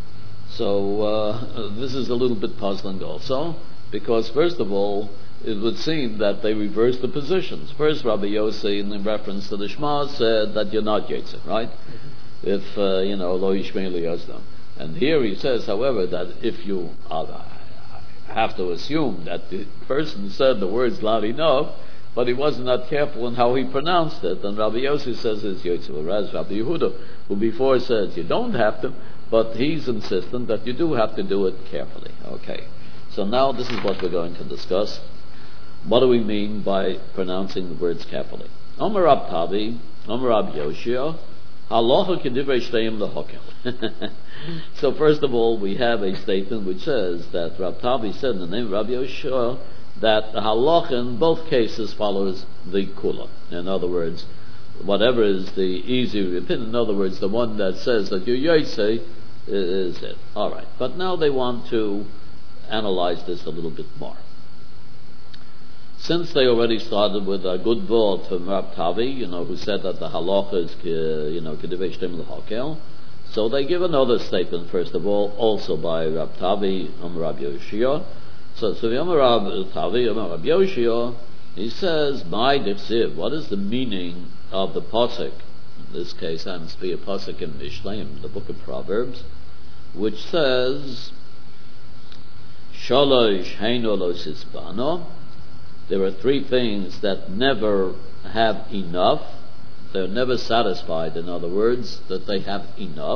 So this is a little bit puzzling also, because first of all, it would seem that they reversed the positions. First, Rabbi Yossi, in reference to the Shema, said that you're not Yotzei, right? If, lo yishmei liyazdam. And here he says, however, that if you have to assume that the person said the words loud enough, but he wasn't that careful in how he pronounced it, and Rabbi Yossi says it's Yotzei, whereas Rabbi Yehuda, who before said you don't have to, but he's insistent that you do have to do it carefully. Okay. So now this is what we're going to discuss. What do we mean by pronouncing the words carefully? Omer Rab Tavi, Omer Rab Yoshia, Halacha kedivrei shteim lehokel. So first of all, we have a statement which says that Rab Tavi said in the name of Rab Yoshia that the halacha in both cases follows the kula. In other words, whatever is the easy opinion, in other words, the one that says that you're yotzei is it. All right. But now they want to analyze this a little bit more. Since they already started with a good word from Rab Tavi, who said that the halacha is, kedivei shtem l'hakel, so they give another statement, first of all, also by Rab Tavi, Rab Yoshia. So Rab Tavi, Rab Yoshia, he says, "My dechsiv." What is the meaning of the pasuk? In this case, happens to be a pasuk in Mishleim, the book of Proverbs, which says, "Shalosh heino lo sisbano." There are three things that never have enough. They're never satisfied, in other words, that they have enough.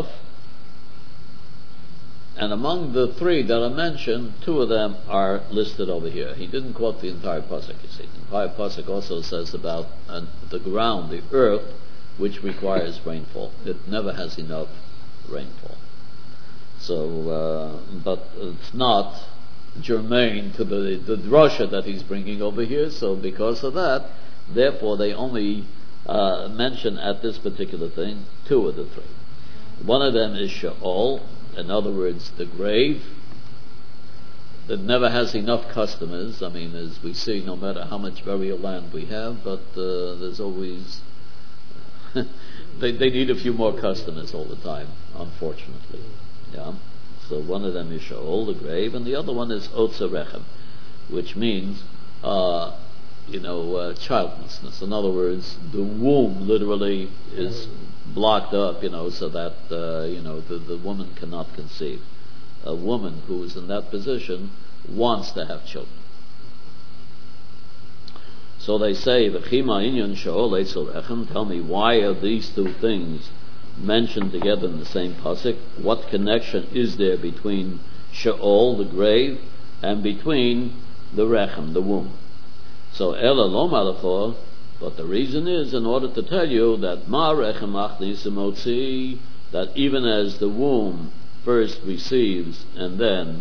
And among the three that are mentioned, two of them are listed over here. He didn't quote the entire pasuk, you see. The entire pasuk also says about the ground, the earth, which requires rainfall. It never has enough rainfall. So, but it's not germane to the drasha that he's bringing over here, so because of that, therefore they only mention at this particular thing two of the three. One of them is Sheol, in other words, the grave, that never has enough customers. As we see, no matter how much burial land we have, but there's always they need a few more customers all the time, unfortunately. Yeah. So one of them is Sheol, the grave, and the other one is Otzer Rechem, which means, childlessness. In other words, the womb literally is blocked up, so that, the woman cannot conceive. A woman who is in that position wants to have children. So they say, V'chima inyan Sheol Otzer Rechem, tell me, why are these two things mentioned together in the same pasuk? What connection is there between Sheol, the grave, and between the Rechem, the womb? So Ela lo malacho, but the reason is in order to tell you that Ma Rechem achnis motzi that even as the womb first receives and then,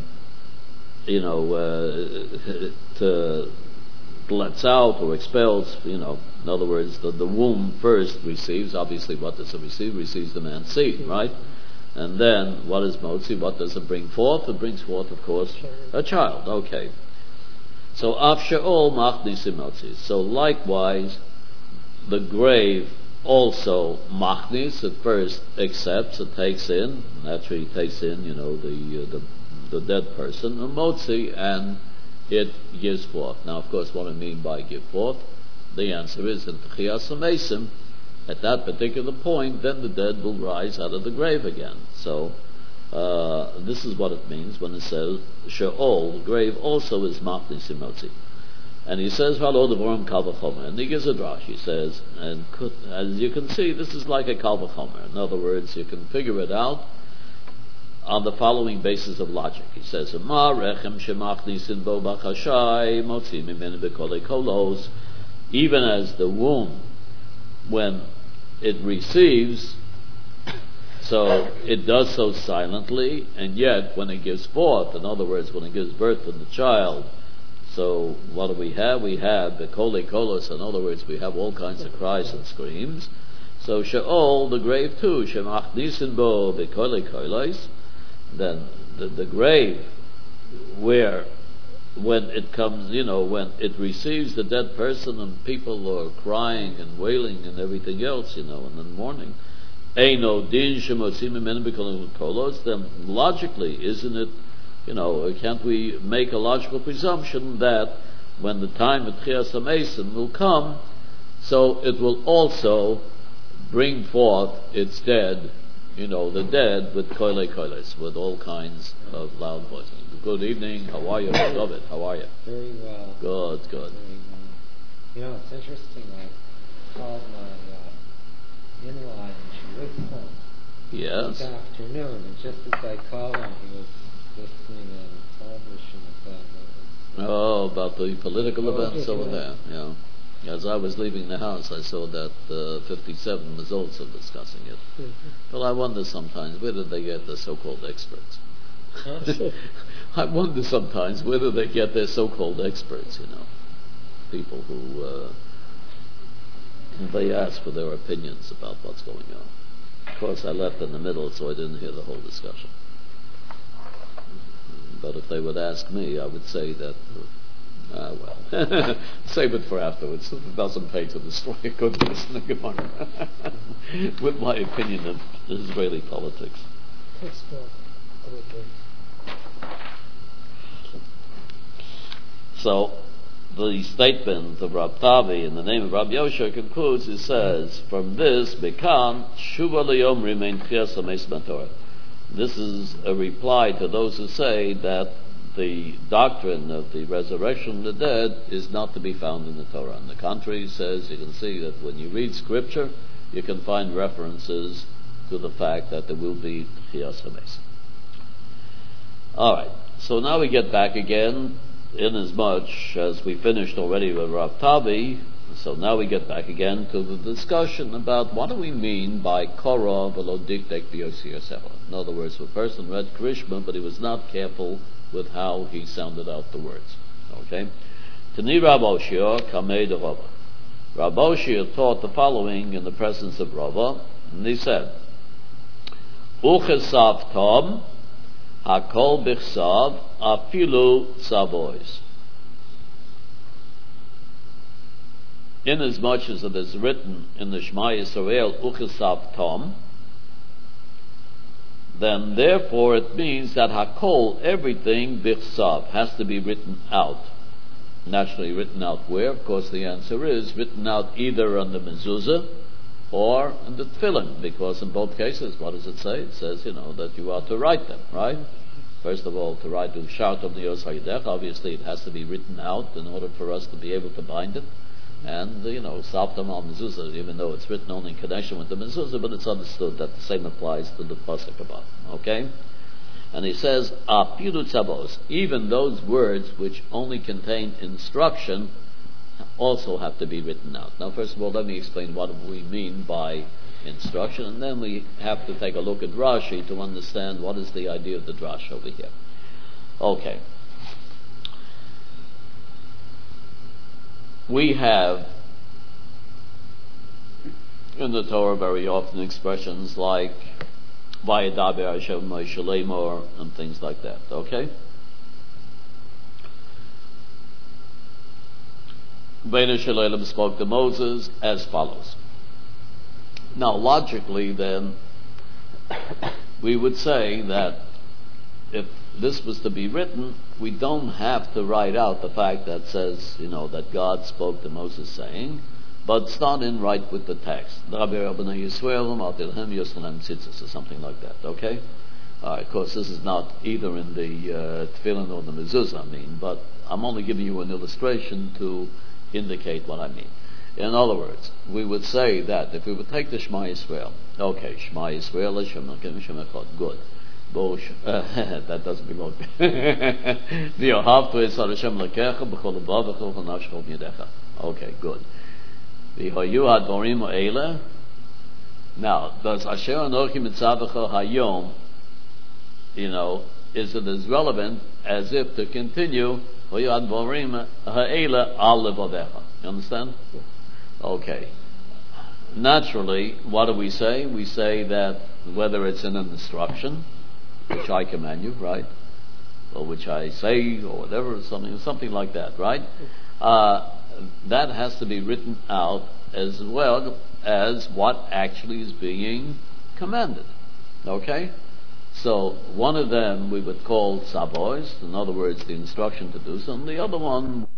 lets out or expels, in other words, the womb first receives, obviously what does it receive? Receives the man's seed, right? And then, what is motzi? What does it bring forth? It brings forth, of course, a child. Okay. So, af she'ol machnis motzi. So, likewise, the grave also machnis, at first accepts, it takes in, naturally takes in, the dead person, a motzi, and it gives forth. Now, of course, what I mean by give forth, the answer is in Techiyas HaMesim, at that particular point, then the dead will rise out of the grave again. So, this is what it means when it says, She'ol, the grave also is machnis motzi. And he says, V'alo devorim kal v'chomer. And he gives a drash. He says, and as you can see, this is like a kal v'chomer. In other words, you can figure it out on the following basis of logic. He says, Ma rechem shemachnisin bo b'chashai motzi mimenu b'kolei kolos. Even as the womb, when it receives, so it does so silently, and yet when it gives forth, in other words, when it gives birth to the child, so what do we have? We have the kolei kolos, in other words, we have all kinds of cries and screams. So She'ol, the grave too, shemachnisin bo b'kolei kolos, then the grave, where when it comes, when it receives the dead person and people are crying and wailing and everything else, and then mourning, Eino din shemotzim mimenu b'kolei kolos, then logically, isn't it, can't we make a logical presumption that when the time of Techiyas HaMesim will come, so it will also bring forth its dead, the dead with kolei kolos, with all kinds of loud voices. Good evening, how are you? David, how are you? Very well. Good. Very well. It's interesting, I called my in-law and she was home Yes. this afternoon, and just as I called him, he was listening on television about the political events over there. Yeah. As I was leaving the house, I saw that 57 results are discussing it. Well, I wonder sometimes, where did they get the so-called experts? I wonder sometimes whether they get their so-called experts, people who they ask for their opinions about what's going on. Of course, I left in the middle, so I didn't hear the whole discussion. But if they would ask me, I would say that, save it for afterwards. It doesn't pay to destroy a good listen to Gemara with my opinion of Israeli politics. So, the statement of Rab Tavi in the name of Rabbi Yosha concludes, it says, from this, Bekan, Shuva Leyom remain Techiyas HaMesim Torah. This is a reply to those who say that the doctrine of the resurrection of the dead is not to be found in the Torah. On the contrary, he says, you can see that when you read Scripture, you can find references to the fact that there will be Techiyas HaMesim. Alright, so now we get back again, inasmuch as we finished already with Rav Tavi, so now we get back again to the discussion about what do we mean by Korah v'lo dikdek b'yosi yosecha. In other words, a person read Krishma, but he was not careful with how he sounded out the words. Okay? Tani Rav Oshia kamei de Rava. Rav Oshia taught the following in the presence of Rava, and he said, Uchesav tom hakol bichsav afilu tzavois. Inasmuch as it is written in the Shema Yisrael Uchesav tom, then therefore it means that hakol, everything bichsav, has to be written out. Naturally, written out where? Of course, the answer is written out either on the mezuzah or in the tefillin, because in both cases, what does it say? It says, that you are to write them, right? First of all, to write Shartom Nios Hayidech, obviously it has to be written out in order for us to be able to bind it. And, Saptam al Mezuzah, even though it's written only in connection with the Mezuzah, but it's understood that the same applies to the Pasuk above. Okay? And he says, Apilu Tzavos, even those words which only contain instruction also have to be written out. Now, first of all, let me explain what we mean by instruction, and then we have to take a look at Rashi to understand what is the idea of the drash over here. Okay. We have in the Torah very often expressions like Vayadaber Hashem Moshe Lemor and things like that, okay? Bnei Shalom spoke to Moses as follows. Now, logically, then, we would say that if this was to be written, we don't have to write out the fact that says, that God spoke to Moses saying, but start in right with the text. Or something like that, okay? Of course, this is not either in the Tefillin or the Mezuzah, but I'm only giving you an illustration to indicate what I mean. In other words, we would say that if we would take the Shema Yisrael, okay, Shema Yisrael, Hashem Elokeinu Hashem Echad, good. That doesn't belong. Okay, good. Now, does Asher Anochi Mitzavecha Hayom, is it as relevant as if to continue you understand? Okay. Naturally, what do we say? We say that whether it's in an instruction, which I command you, right? Or which I say, or whatever, something like that, right? That has to be written out as well as what actually is being commanded. Okay? So one of them we would call sabois, in other words, the instruction to do something. The other one